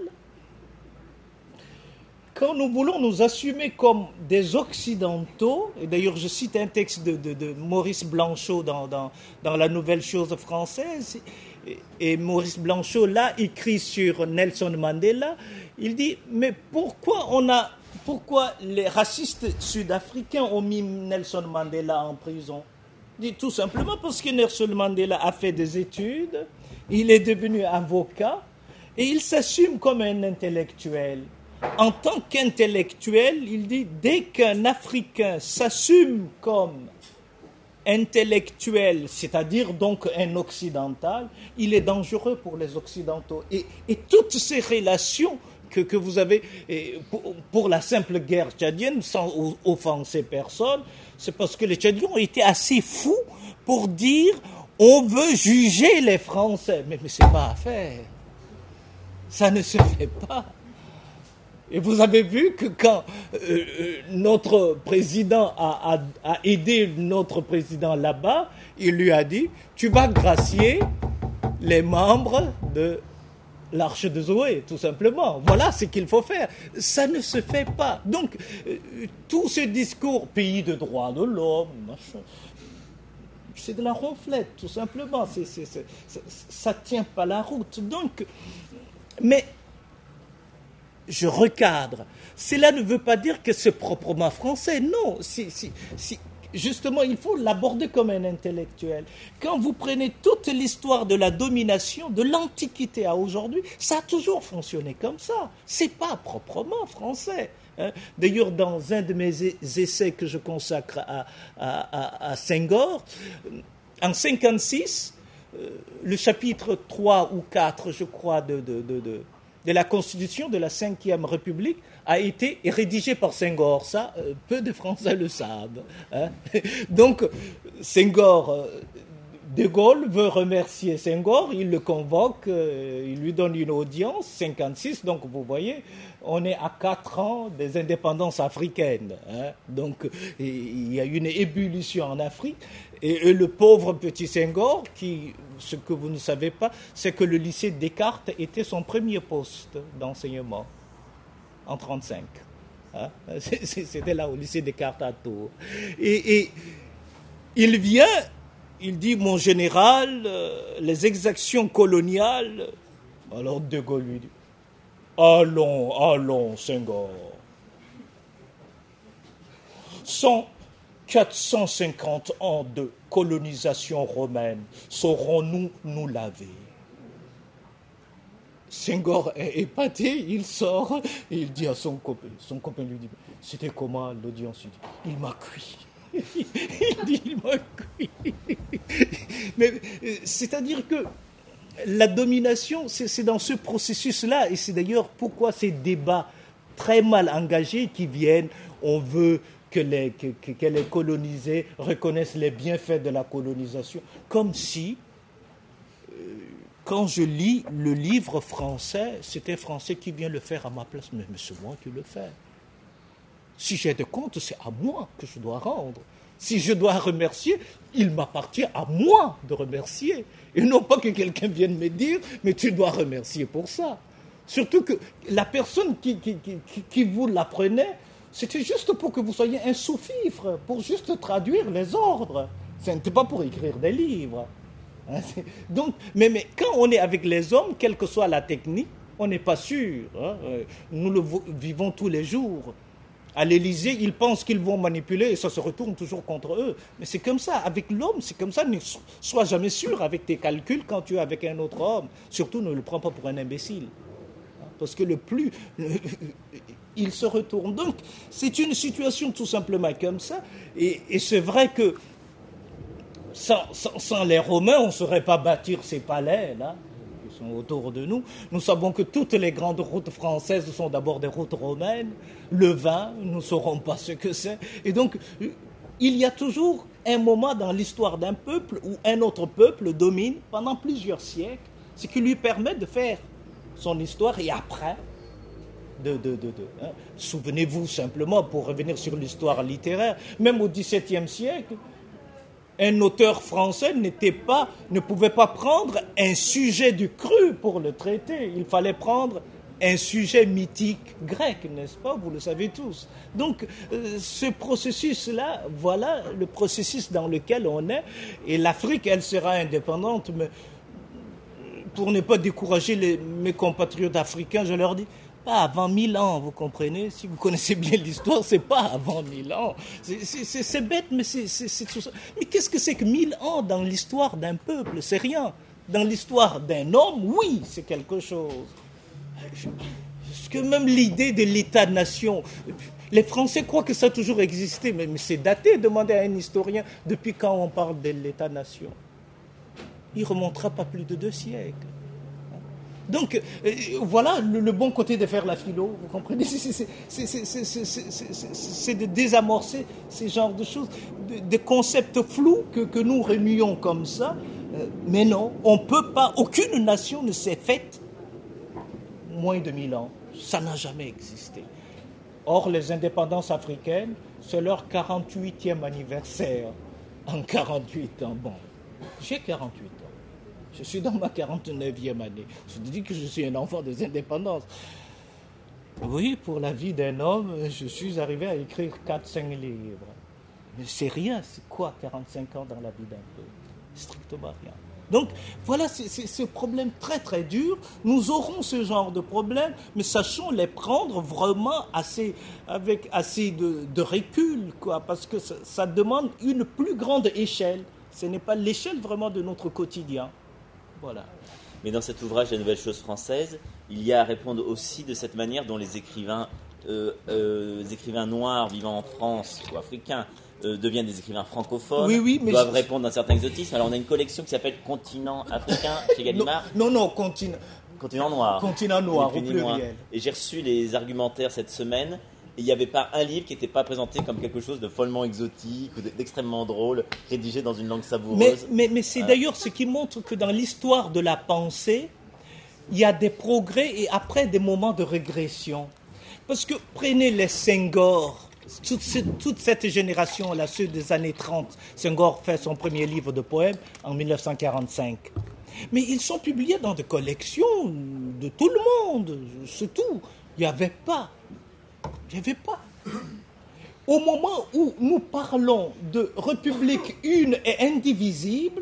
quand nous voulons nous assumer comme des Occidentaux, et d'ailleurs je cite un texte de Maurice Blanchot dans la Nouvelle Chose française, et Maurice Blanchot là écrit sur Nelson Mandela, il dit mais pourquoi les racistes sud-africains ont mis Nelson Mandela en prison? Il dit tout simplement parce que Nelson Mandela a fait des études, il est devenu avocat et il s'assume comme un intellectuel. En tant qu'intellectuel, il dit dès qu'un Africain s'assume comme intellectuel, c'est-à-dire donc un occidental, il est dangereux pour les occidentaux. Et toutes ces relations que vous avez pour la simple guerre tchadienne, sans offenser personne, c'est parce que les Tchadiens ont été assez fous pour dire on veut juger les Français. Mais c'est pas à faire. Ça ne se fait pas. Et vous avez vu que quand notre président a aidé notre président là-bas, il lui a dit « Tu vas gracier les membres de l'Arche de Zoé, tout simplement. Voilà ce qu'il faut faire. » Ça ne se fait pas. Donc, tout ce discours « pays de droit de l'homme », c'est de la ronflette, tout simplement. Ça ne tient pas la route. Donc, mais je recadre. Cela ne veut pas dire que c'est proprement français. Non, justement, il faut l'aborder comme un intellectuel. Quand vous prenez toute l'histoire de la domination, de l'Antiquité à aujourd'hui, ça a toujours fonctionné comme ça. C'est pas proprement français. D'ailleurs, dans un de mes essais que je consacre à Senghor, en 1956, le chapitre 3 ou 4, je crois, de la Constitution de la Ve République a été rédigé par Senghor. Ça, peu de Français le savent. Donc, Senghor, De Gaulle veut remercier Senghor, il le convoque, il lui donne une audience, 56, donc vous voyez, on est à 4 ans des indépendances africaines. Donc, il y a une ébullition en Afrique. Et le pauvre petit Senghor, ce que vous ne savez pas, c'est que le lycée Descartes était son premier poste d'enseignement en 1935. C'était là au lycée Descartes à Tours. Et il vient, il dit, mon général, les exactions coloniales. Alors De Gaulle lui dit, allons, Senghor. 450 ans de colonisation romaine, saurons-nous nous laver? Senghor est épaté, il sort, et il dit à son copain lui dit, c'était comment l'audience? Il m'a cuit. Il dit, il m'a cuit. Mais c'est-à-dire que la domination, c'est dans ce processus-là, et c'est d'ailleurs pourquoi ces débats très mal engagés qui viennent, on veut que les colonisés reconnaissent les bienfaits de la colonisation. Comme si, quand je lis le livre français, c'est un Français qui vient le faire à ma place. Mais c'est moi qui le fais. Si j'ai des comptes, c'est à moi que je dois rendre. Si je dois remercier, il m'appartient à moi de remercier. Et non pas que quelqu'un vienne me dire, mais tu dois remercier pour ça. Surtout que la personne qui vous l'apprenait, c'était juste pour que vous soyez un sous-fifre, pour juste traduire les ordres. Ce n'était pas pour écrire des livres. Donc, mais quand on est avec les hommes, quelle que soit la technique, on n'est pas sûr. Nous le vivons tous les jours. À l'Élysée, ils pensent qu'ils vont manipuler et ça se retourne toujours contre eux. Mais c'est comme ça. Avec l'homme, c'est comme ça. Ne sois jamais sûr avec tes calculs quand tu es avec un autre homme. Surtout, ne le prends pas pour un imbécile. Parce que il se retourne. Donc, c'est une situation tout simplement comme ça. Et c'est vrai que sans les Romains, on ne saurait pas bâtir ces palais, là, qui sont autour de nous. Nous savons que toutes les grandes routes françaises sont d'abord des routes romaines. Le vin, nous ne saurons pas ce que c'est. Et donc, il y a toujours un moment dans l'histoire d'un peuple où un autre peuple domine pendant plusieurs siècles, ce qui lui permet de faire son histoire et après, souvenez-vous simplement, pour revenir sur l'histoire littéraire, même au XVIIe siècle, un auteur français ne pouvait pas prendre un sujet du cru pour le traiter. Il fallait prendre un sujet mythique grec, n'est-ce pas? Vous le savez tous. Donc, ce processus-là, voilà le processus dans lequel on est. Et l'Afrique, elle sera indépendante, mais pour ne pas décourager mes compatriotes africains, je leur dis, pas avant 1000 ans, vous comprenez? Si vous connaissez bien l'histoire, c'est pas avant 1000 ans. C'est bête, mais c'est tout ça. Mais qu'est-ce que c'est que 1000 ans dans l'histoire d'un peuple? C'est rien. Dans l'histoire d'un homme, oui, c'est quelque chose. Parce que même l'idée de l'État-nation, les Français croient que ça a toujours existé, mais c'est daté. Demandez à un historien depuis quand on parle de l'État-nation. Il ne remontera pas plus de 2 siècles. Donc, voilà le bon côté de faire la philo, vous comprenez? C'est de désamorcer ces genres de choses, des concepts flous que nous remuons comme ça. Mais non, on ne peut pas, aucune nation ne s'est faite moins de 1000 ans. Ça n'a jamais existé. Or, les indépendances africaines, c'est leur 48e anniversaire en 48 ans. Bon, j'ai 48 ans. Je suis dans ma 49e année. Je te dis que je suis un enfant des indépendances. Oui, pour la vie d'un homme, je suis arrivé à écrire 4-5 livres. Mais c'est rien, c'est quoi 45 ans dans la vie d'un peuple? Strictement rien. Donc, voilà, c'est ce problème très très dur. Nous aurons ce genre de problème, mais sachons les prendre vraiment avec assez de recul, quoi, parce que ça demande une plus grande échelle. Ce n'est pas l'échelle vraiment de notre quotidien. Voilà. Mais dans cet ouvrage, La Nouvelle Chose française, il y a à répondre aussi de cette manière dont les écrivains noirs vivant en France ou africains deviennent des écrivains francophones, mais doivent répondre à un certain exotisme. Alors on a une collection qui s'appelle Continent africain chez Gallimard. Non, Continent noir. Continent noir, au pluriel. Et j'ai reçu les argumentaires cette semaine. Il n'y avait pas un livre qui n'était pas présenté comme quelque chose de follement exotique ou d'extrêmement drôle, rédigé dans une langue savoureuse. Mais c'est d'ailleurs ce qui montre que dans l'histoire de la pensée, il y a des progrès et après des moments de régression. Parce que prenez les Senghor, toute cette génération-là, ceux des années 30. Senghor fait son premier livre de poèmes en 1945. Mais ils sont publiés dans des collections de tout le monde, c'est tout. Il n'y avait pas. Au moment où nous parlons de république une et indivisible,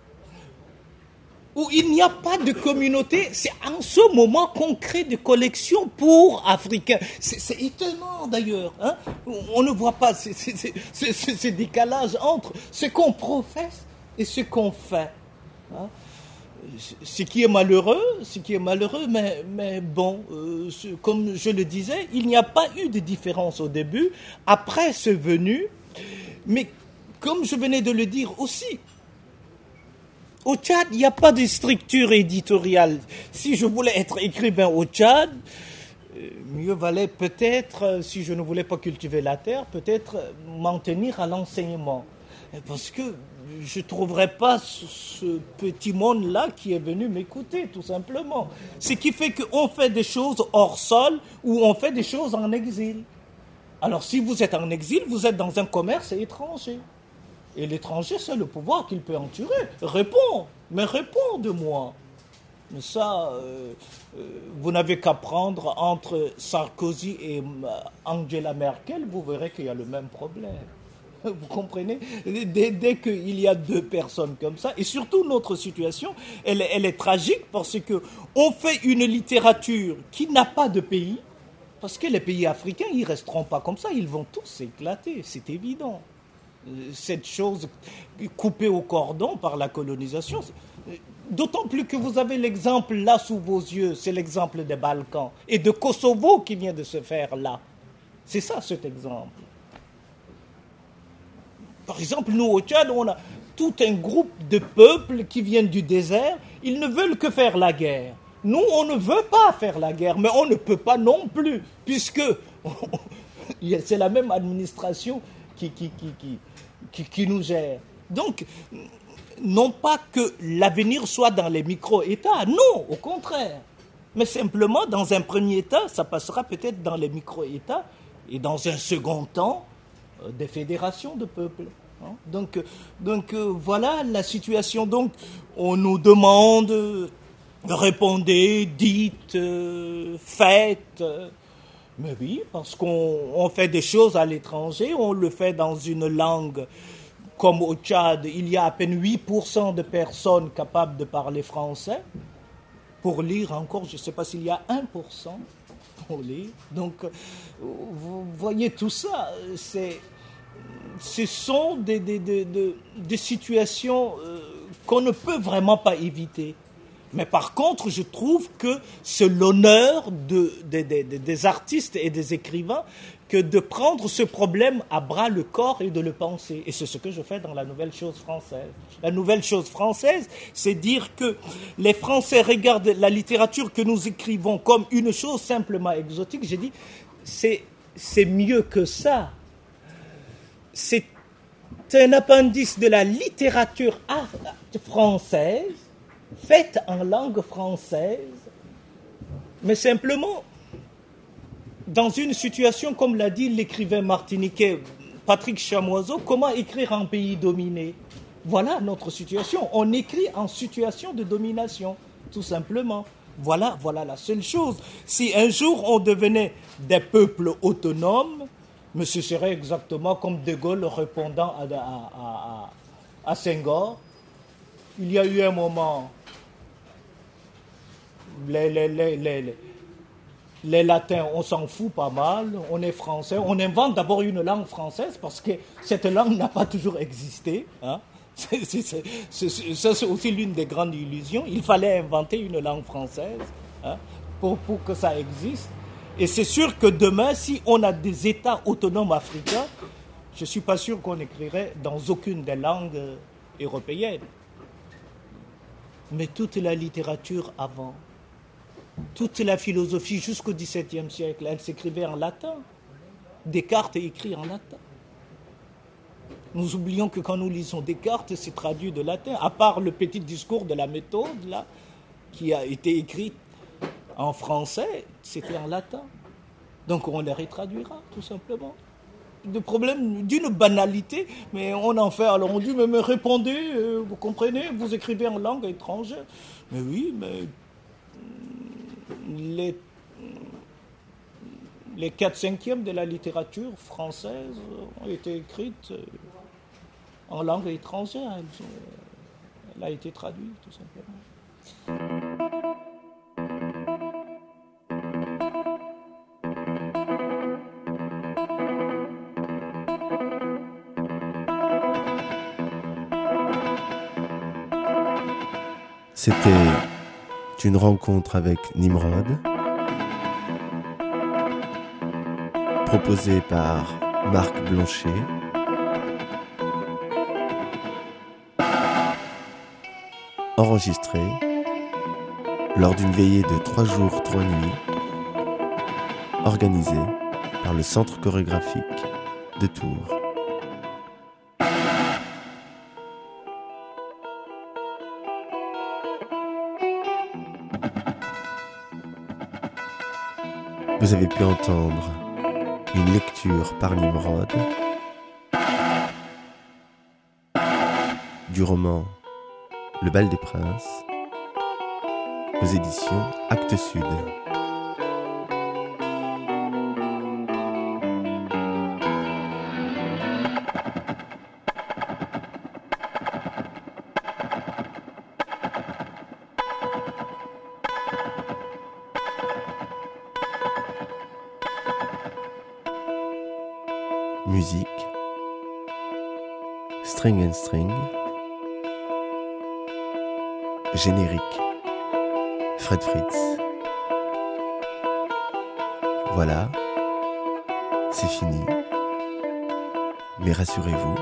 où il n'y a pas de communauté, c'est en ce moment qu'on crée des collections pour Africains. C'est étonnant d'ailleurs. Hein? On ne voit pas ce décalage entre ce qu'on professe et ce qu'on fait. Hein? Ce qui est malheureux, mais bon, comme je le disais, il n'y a pas eu de différence au début. Après, c'est venu. Mais comme je venais de le dire aussi, au Tchad, il n'y a pas de structure éditoriale. Si je voulais être écrivain au Tchad, mieux valait peut-être, si je ne voulais pas cultiver la terre, peut-être m'en tenir à l'enseignement. Parce que je ne trouverais pas ce petit monde-là qui est venu m'écouter, tout simplement. Ce qui fait qu'on fait des choses hors sol ou on fait des choses en exil. Alors si vous êtes en exil, vous êtes dans un commerce étranger. Et l'étranger, c'est le pouvoir qu'il peut en tirer. Réponds, mais réponds de moi. Mais ça, vous n'avez qu'à prendre entre Sarkozy et Angela Merkel, vous verrez qu'il y a le même problème. Vous comprenez ? Dès qu'il y a deux personnes comme ça, et surtout notre situation, elle est tragique parce qu'on fait une littérature qui n'a pas de pays, parce que les pays africains, ils ne resteront pas comme ça, ils vont tous s'éclater, c'est évident. Cette chose coupée au cordon par la colonisation, d'autant plus que vous avez l'exemple là sous vos yeux, c'est l'exemple des Balkans et de Kosovo qui vient de se faire là. C'est ça cet exemple. Par exemple, nous au Tchad, on a tout un groupe de peuples qui viennent du désert, ils ne veulent que faire la guerre. Nous, on ne veut pas faire la guerre, mais on ne peut pas non plus, puisque c'est la même administration qui nous gère. Donc, non pas que l'avenir soit dans les micro-États, non, au contraire. Mais simplement, dans un premier temps, ça passera peut-être dans les micro-États et dans un second temps, des fédérations de peuples. Donc, voilà la situation. Donc, on nous demande, répondez, dites, faites. Mais oui, parce qu'on fait des choses à l'étranger, on le fait dans une langue. Comme au Tchad, il y a à peine 8% de personnes capables de parler français. Pour lire encore, je ne sais pas s'il y a 1% pour lire. Donc, vous voyez tout ça, ce sont des situations qu'on ne peut vraiment pas éviter. Mais par contre, je trouve que c'est l'honneur des artistes et des écrivains que de prendre ce problème à bras le corps et de le penser. Et c'est ce que je fais dans la Nouvelle Chose Française. La Nouvelle Chose Française, c'est dire que les Français regardent la littérature que nous écrivons comme une chose simplement exotique. J'ai dit, c'est mieux que ça. C'est un appendice de la littérature française, faite en langue française, mais simplement dans une situation, comme l'a dit l'écrivain martiniquais Patrick Chamoiseau, comment écrire en pays dominé ? Voilà notre situation. On écrit en situation de domination, tout simplement. Voilà la seule chose. Si un jour on devenait des peuples autonomes, mais ce serait exactement comme De Gaulle répondant à Senghor. Il y a eu un moment, les latins, on s'en fout pas mal, on est français, on invente d'abord une langue française parce que cette langue n'a pas toujours existé. Hein. Ça, c'est aussi l'une des grandes illusions. Il fallait inventer une langue française pour que ça existe. Et c'est sûr que demain, si on a des États autonomes africains, je ne suis pas sûr qu'on écrirait dans aucune des langues européennes. Mais toute la littérature avant, toute la philosophie jusqu'au XVIIe siècle, elle s'écrivait en latin. Descartes est écrit en latin. Nous oublions que quand nous lisons Descartes, c'est traduit de latin, à part le petit discours de la méthode, là, qui a été écrit en français, c'était en latin. Donc on les retraduira, tout simplement. Le problème d'une banalité, mais on en fait, alors on dit, mais répondez, vous comprenez, vous écrivez en langue étrangère. Mais oui, mais les 4/5 de la littérature française ont été écrites en langue étrangère. Elle a été traduite, tout simplement. C'était une rencontre avec Nimrod, proposée par Marc Blanchet, enregistrée lors d'une veillée de 3 jours, 3 nuits organisé par le Centre chorégraphique de Tours. Vous avez pu entendre une lecture par Nimrod du roman Le Bal des Princes aux éditions Actes Sud. Musique, String and String, générique, Fred Fritz. Voilà, c'est fini. Mais rassurez-vous,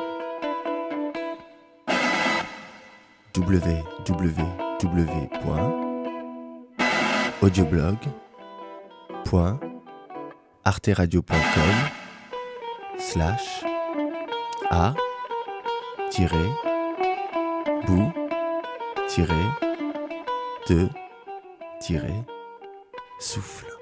www.audioblog.arte-a-bout-de-souffle.